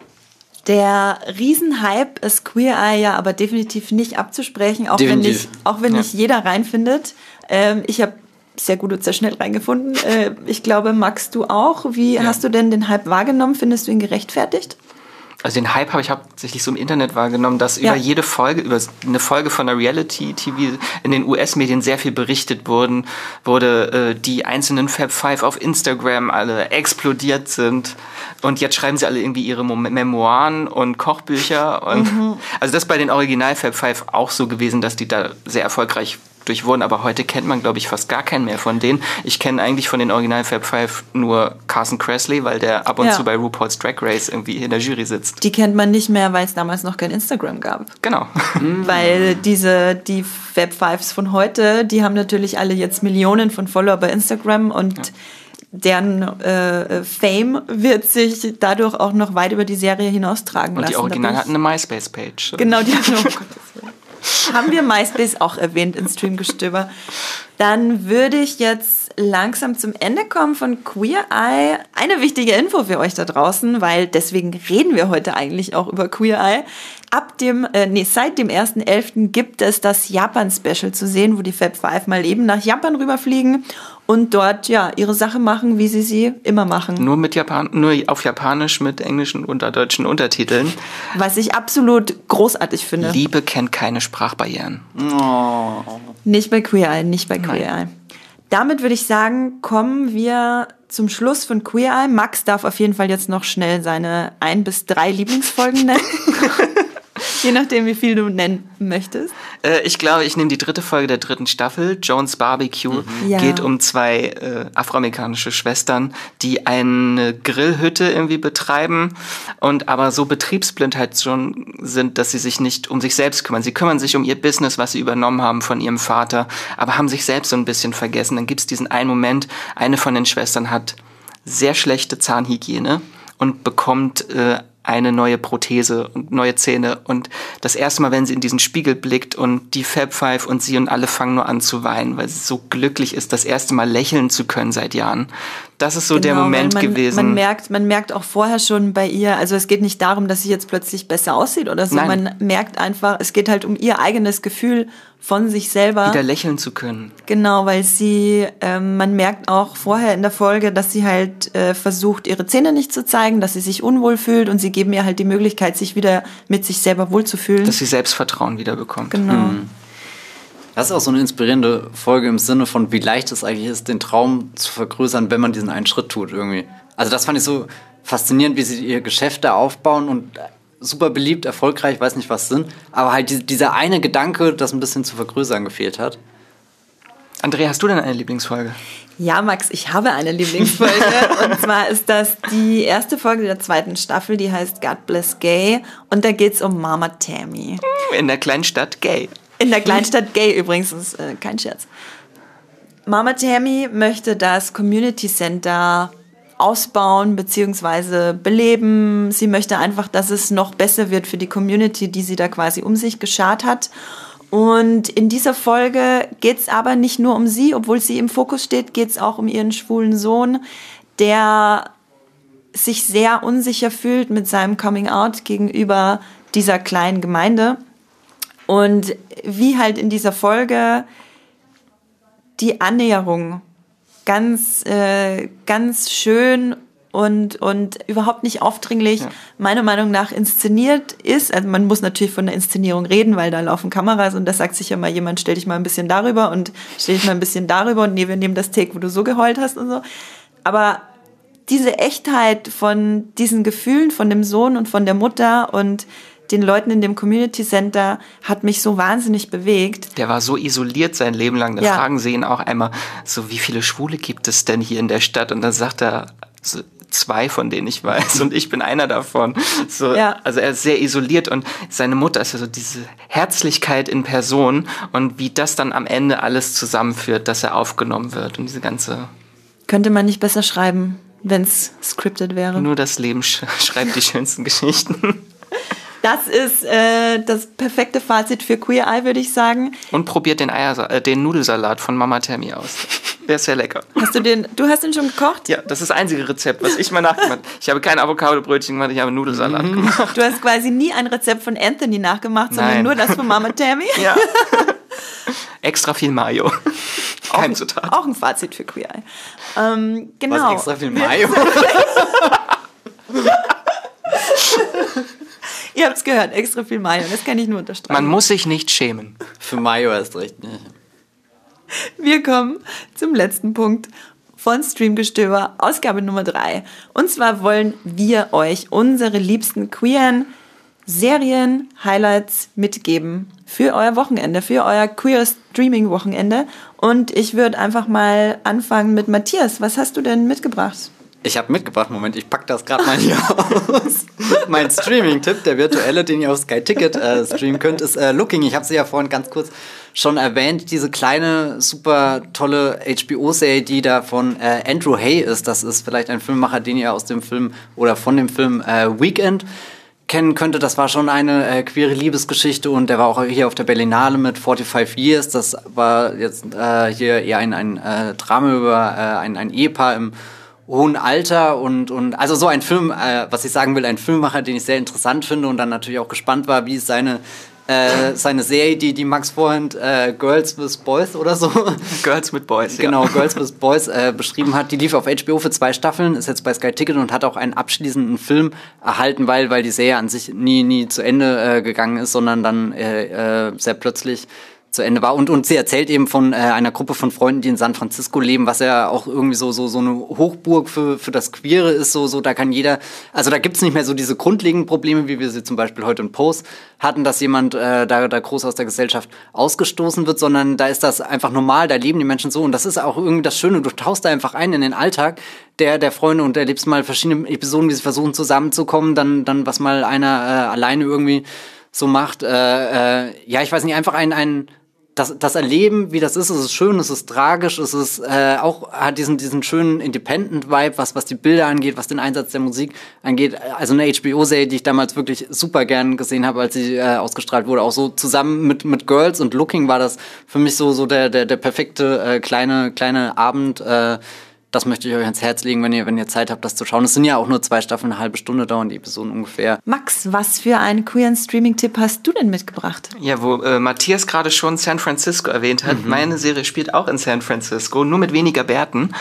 Der Riesenhype ist Queer Eye ja aber definitiv nicht abzusprechen, auch definitiv. wenn nicht jeder reinfindet. Ich habe sehr gut und sehr schnell reingefunden. Ich glaube, Max, du auch. Wie hast du denn den Hype wahrgenommen? Findest du ihn gerechtfertigt? Also den Hype habe ich hauptsächlich so im Internet wahrgenommen, dass über jede Folge, über eine Folge von der Reality-TV in den US-Medien sehr viel berichtet wurde, die einzelnen Fab Five auf Instagram alle explodiert sind und jetzt schreiben sie alle irgendwie ihre Memoiren und Kochbücher und also das ist bei den Original Fab Five auch so gewesen, dass die da sehr erfolgreich durch wurden, aber heute kennt man, glaube ich, fast gar keinen mehr von denen. Ich kenne eigentlich von den Original Fab Five nur Carson Kressley, weil der ab und zu bei RuPaul's Drag Race irgendwie in der Jury sitzt. Die kennt man nicht mehr, weil es damals noch kein Instagram gab. Genau. Weil die Fab Fives von heute, die haben natürlich alle jetzt Millionen von Follower bei Instagram und deren Fame wird sich dadurch auch noch weit über die Serie hinaustragen lassen. Und die Original hatten eine MySpace-Page. Genau, die hatten haben wir MySpace auch erwähnt in Streamgestöber. Dann würde ich jetzt langsam zum Ende kommen von Queer Eye. Eine wichtige Info für euch da draußen, weil deswegen reden wir heute eigentlich auch über Queer Eye. Seit dem 1.11. gibt es das Japan-Special zu sehen, wo die Fab Five mal eben nach Japan rüberfliegen und dort ihre Sache machen, wie sie immer machen. Nur auf Japanisch mit englischen und deutschen Untertiteln. Was ich absolut großartig finde. Liebe kennt keine Sprachbarrieren. Oh. Nicht bei Queer Eye. Damit würde ich sagen, kommen wir zum Schluss von Queer Eye. Max darf auf jeden Fall jetzt noch schnell seine 1 bis 3 Lieblingsfolgen nennen. Je nachdem, wie viel du nennen möchtest. Ich glaube, ich nehme die 3. Folge der 3. Staffel. Jones Barbecue geht um 2 afroamerikanische Schwestern, die eine Grillhütte irgendwie betreiben und aber so betriebsblind halt schon sind, dass sie sich nicht um sich selbst kümmern. Sie kümmern sich um ihr Business, was sie übernommen haben von ihrem Vater, aber haben sich selbst so ein bisschen vergessen. Dann gibt es diesen einen Moment, eine von den Schwestern hat sehr schlechte Zahnhygiene und bekommt eine neue Prothese und neue Zähne und das erste Mal, wenn sie in diesen Spiegel blickt und die Fab Five und sie und alle fangen nur an zu weinen, weil sie so glücklich ist, das erste Mal lächeln zu können seit Jahren. Das ist so der Moment gewesen. Man merkt auch vorher schon bei ihr, also es geht nicht darum, dass sie jetzt plötzlich besser aussieht oder so, Nein. Man merkt einfach, es geht halt um ihr eigenes Gefühl von sich selber. Wieder lächeln zu können. Genau, weil man merkt auch vorher in der Folge, dass sie halt versucht, ihre Zähne nicht zu zeigen, dass sie sich unwohl fühlt und sie geben ihr halt die Möglichkeit, sich wieder mit sich selber wohlzufühlen. Dass sie Selbstvertrauen wieder bekommt. Genau. Das ist auch so eine inspirierende Folge im Sinne von, wie leicht es eigentlich ist, den Traum zu vergrößern, wenn man diesen einen Schritt tut irgendwie. Also das fand ich so faszinierend, wie sie ihr Geschäft da aufbauen und super beliebt, erfolgreich, weiß nicht was sind, aber halt dieser eine Gedanke, das ein bisschen zu vergrößern gefehlt hat. Andrea, hast du denn eine Lieblingsfolge? Ja, Max, ich habe eine Lieblingsfolge und zwar ist das die erste Folge der 2. Staffel, die heißt God Bless Gay und da geht's um Mama Tammy. In der kleinen Stadt Gay. In der Kleinstadt Gay übrigens, das ist kein Scherz. Mama Tammy möchte das Community Center ausbauen bzw. beleben. Sie möchte einfach, dass es noch besser wird für die Community, die sie da quasi um sich geschart hat. Und in dieser Folge geht es aber nicht nur um sie, obwohl sie im Fokus steht, geht es auch um ihren schwulen Sohn, der sich sehr unsicher fühlt mit seinem Coming-out gegenüber dieser kleinen Gemeinde. Und wie halt in dieser Folge die Annäherung ganz schön und überhaupt nicht aufdringlich, meiner Meinung nach, inszeniert ist. Also man muss natürlich von der Inszenierung reden, weil da laufen Kameras und da sagt sich ja mal jemand, stell dich mal ein bisschen darüber und stell dich mal ein bisschen darüber und nee, wir nehmen das Take, wo du so geheult hast und so. Aber diese Echtheit von diesen Gefühlen von dem Sohn und von der Mutter und den Leuten in dem Community Center hat mich so wahnsinnig bewegt. Der war so isoliert sein Leben lang. Da fragen sie ihn auch einmal so, wie viele Schwule gibt es denn hier in der Stadt? Und dann sagt er, so, 2, von denen ich weiß und ich bin einer davon. So, also er ist sehr isoliert und seine Mutter ist ja so diese Herzlichkeit in Person und wie das dann am Ende alles zusammenführt, dass er aufgenommen wird und diese ganze... Könnte man nicht besser schreiben, wenn es scripted wäre. Nur das Leben schreibt die schönsten Geschichten. Das ist das perfekte Fazit für Queer Eye, würde ich sagen. Und probiert den Nudelsalat von Mama Tammy aus. Der ist sehr lecker. Du hast den schon gekocht? Ja, das ist das einzige Rezept, was ich mal nachgemacht habe. Ich habe kein Avocado-Brötchen gemacht, ich habe Nudelsalat gemacht. Du hast quasi nie ein Rezept von Anthony nachgemacht, sondern nur das von Mama Tammy? Ja. Extra viel Mayo. Keimzutat. Auch ein Fazit für Queer Eye. Genau. Was, extra viel Mayo? Ihr habt es gehört, extra viel Mayo. Das kann ich nur unterstreichen. Man muss sich nicht schämen. Für Mayo erst recht nicht. Wir kommen zum letzten Punkt von Streamgestöber, Ausgabe Nummer 3. Und zwar wollen wir euch unsere liebsten queeren Serien-Highlights mitgeben für euer Wochenende, für euer queer Streaming-Wochenende. Und ich würde einfach mal anfangen mit Matthias. Was hast du denn mitgebracht? Ich habe mitgebracht, Moment, ich packe das gerade mal hier aus. Mein Streaming-Tipp, der virtuelle, den ihr auf Sky Ticket streamen könnt, ist Looking. Ich habe sie ja vorhin ganz kurz schon erwähnt, diese kleine, super tolle HBO-Serie, die da von Andrew Hay ist. Das ist vielleicht ein Filmemacher, den ihr aus dem Film oder von dem Film Weekend kennen könnte. Das war schon eine queere Liebesgeschichte und der war auch hier auf der Berlinale mit 45 Years. Das war jetzt hier eher ein Drama über ein Ehepaar im hohen Alter und also so ein Film, was ich sagen will, ein Filmemacher, den ich sehr interessant finde und dann natürlich auch gespannt war, wie es seine Serie, die Max vorhin Girls with Boys oder so. Girls with Boys, ja. Genau, Girls with Boys beschrieben hat. Die lief auf HBO für 2 Staffeln, ist jetzt bei Sky Ticket und hat auch einen abschließenden Film erhalten, weil die Serie an sich nie zu Ende gegangen ist, sondern dann sehr plötzlich zu Ende war. Und sie erzählt eben von einer Gruppe von Freunden, die in San Francisco leben, was ja auch irgendwie so eine Hochburg für das Queere ist. So da kann jeder, also da gibt's nicht mehr so diese grundlegenden Probleme, wie wir sie zum Beispiel heute in Pose hatten, dass jemand da groß aus der Gesellschaft ausgestoßen wird, sondern da ist das einfach normal, da leben die Menschen so. Und das ist auch irgendwie das Schöne, du tauchst da einfach ein in den Alltag der Freunde und erlebst mal verschiedene Episoden, wie sie versuchen zusammenzukommen, dann was mal einer alleine irgendwie so macht. Ja, ich weiß nicht, einfach das Erleben, wie das ist, es ist schön, es ist tragisch, es ist auch hat diesen schönen Independent-Vibe, was die Bilder angeht, was den Einsatz der Musik angeht. Also eine HBO-Serie, die ich damals wirklich super gern gesehen habe, als sie ausgestrahlt wurde. Auch so zusammen mit Girls und Looking war das für mich so der perfekte kleine Abend. Das möchte ich euch ans Herz legen, wenn ihr Zeit habt, das zu schauen. Es sind ja auch nur 2 Staffeln, eine halbe Stunde dauern die Episoden ungefähr. Max, was für einen queeren Streaming-Tipp hast du denn mitgebracht? Ja, wo Matthias gerade schon San Francisco erwähnt hat, meine Serie spielt auch in San Francisco, nur mit weniger Bärten.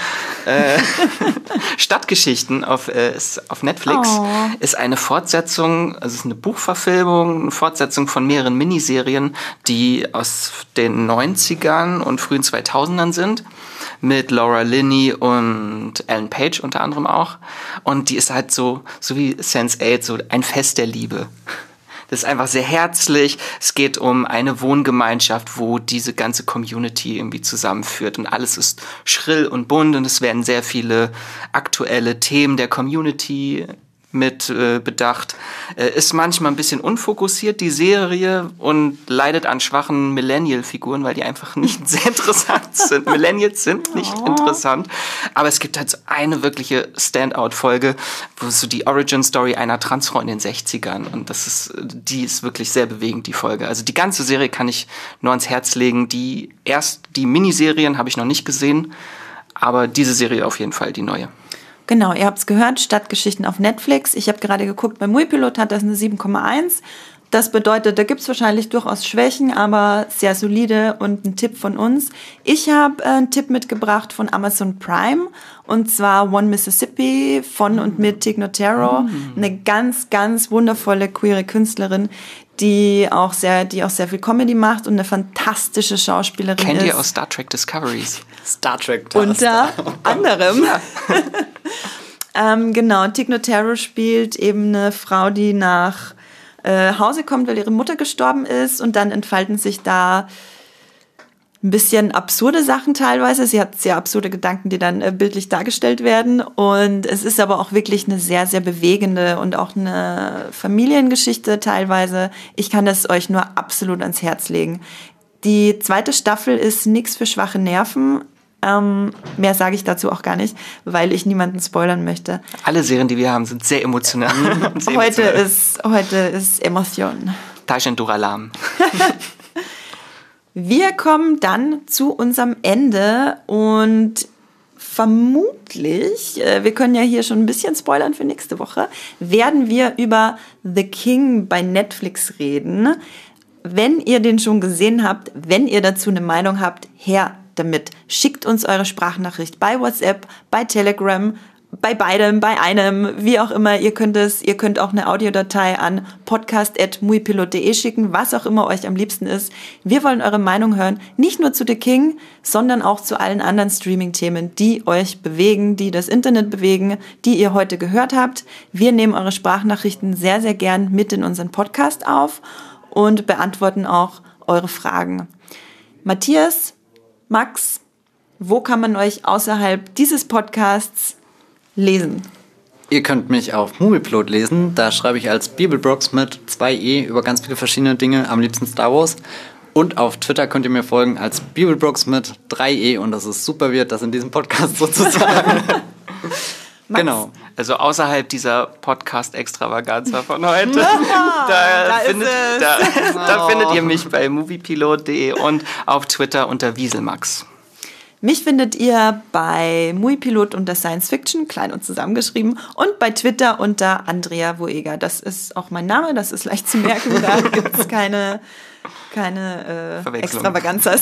Stadtgeschichten auf Netflix ist eine Fortsetzung, also es ist eine Buchverfilmung, eine Fortsetzung von mehreren Miniserien, die aus den 90ern und frühen 2000ern sind. Mit Laura Linney und Ellen Page unter anderem auch. Und die ist halt so wie Sense8, so ein Fest der Liebe. Das ist einfach sehr herzlich. Es geht um eine Wohngemeinschaft, wo diese ganze Community irgendwie zusammenführt. Und alles ist schrill und bunt und es werden sehr viele aktuelle Themen der Community mit Bedacht. Ist manchmal ein bisschen unfokussiert, die Serie, und leidet an schwachen Millennial-Figuren, weil die einfach nicht sehr interessant sind. Millennials sind nicht interessant. Aber es gibt halt so eine wirkliche Standout-Folge, wo so die Origin-Story einer Transfrau in den 60ern, und die ist wirklich sehr bewegend, die Folge. Also die ganze Serie kann ich nur ans Herz legen. Die Miniserien habe ich noch nicht gesehen, aber diese Serie auf jeden Fall, die neue. Genau, ihr habt es gehört, Stadtgeschichten auf Netflix. Ich habe gerade geguckt, bei Muipilot hat das eine 7,1. Das bedeutet, da gibt es wahrscheinlich durchaus Schwächen, aber sehr solide und ein Tipp von uns. Ich habe einen Tipp mitgebracht von Amazon Prime, und zwar One Mississippi von und mit Tig Notaro. Eine ganz, ganz wundervolle queere Künstlerin, die auch sehr viel Comedy macht und eine fantastische Schauspielerin ist. Kennt ihr aus Star Trek Discoveries? Star Trek. Unter anderem. Genau, Tig Notaro spielt eben eine Frau, die nach Hause kommt, weil ihre Mutter gestorben ist, und dann entfalten sich da ein bisschen absurde Sachen teilweise. Sie hat sehr absurde Gedanken, die dann bildlich dargestellt werden, und es ist aber auch wirklich eine sehr, sehr bewegende und auch eine Familiengeschichte teilweise. Ich kann das euch nur absolut ans Herz legen. Die 2. Staffel ist nichts für schwache Nerven. Mehr sage ich dazu auch gar nicht, weil ich niemanden spoilern möchte. Alle Serien, die wir haben, sind sehr emotional. Heute ist Emotion. Taschen Duralam. Wir kommen dann zu unserem Ende, und vermutlich, wir können ja hier schon ein bisschen spoilern für nächste Woche, werden wir über The King bei Netflix reden. Wenn ihr den schon gesehen habt, wenn ihr dazu eine Meinung habt, her damit. Schickt uns eure Sprachnachricht bei WhatsApp, bei Telegram, bei beidem, bei einem, wie auch immer. Ihr könnt auch eine Audiodatei an podcast@muipilot.de schicken, was auch immer euch am liebsten ist. Wir wollen eure Meinung hören, nicht nur zu The King, sondern auch zu allen anderen Streaming-Themen, die euch bewegen, die das Internet bewegen, die ihr heute gehört habt. Wir nehmen eure Sprachnachrichten sehr, sehr gern mit in unseren Podcast auf und beantworten auch eure Fragen. Matthias, Max, wo kann man euch außerhalb dieses Podcasts lesen? Ihr könnt mich auf Muipilot lesen. Da schreibe ich als Bibelbrox mit 2e über ganz viele verschiedene Dinge, am liebsten Star Wars. Und auf Twitter könnt ihr mir folgen als Bibelbrox mit 3e, und das ist super weird, das in diesem Podcast sozusagen. Genau. Also außerhalb dieser Podcast-Extravaganza von heute, da findet ihr mich bei moviepilot.de und auf Twitter unter Wieselmax. Mich findet ihr bei Muipilot unter Science Fiction, klein und zusammengeschrieben, und bei Twitter unter Andrea Voeger. Das ist auch mein Name, das ist leicht zu merken, da gibt es keine Extravaganzas.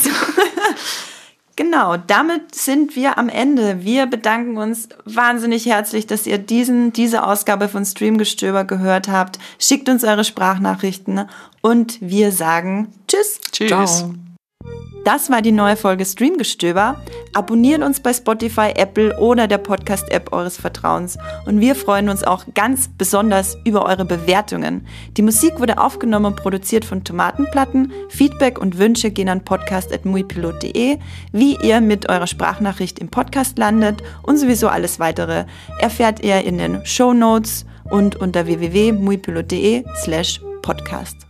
Genau, damit sind wir am Ende. Wir bedanken uns wahnsinnig herzlich, dass ihr diese Ausgabe von Streamgestöber gehört habt. Schickt uns eure Sprachnachrichten, und wir sagen Tschüss. Tschüss. Ciao. Das war die neue Folge Streamgestöber. Abonniert uns bei Spotify, Apple oder der Podcast-App eures Vertrauens. Und wir freuen uns auch ganz besonders über eure Bewertungen. Die Musik wurde aufgenommen und produziert von Tomatenplatten. Feedback und Wünsche gehen an podcast@muipilot.de. Wie ihr mit eurer Sprachnachricht im Podcast landet und sowieso alles weitere erfährt ihr in den Shownotes und unter www.muipilot.de/podcast.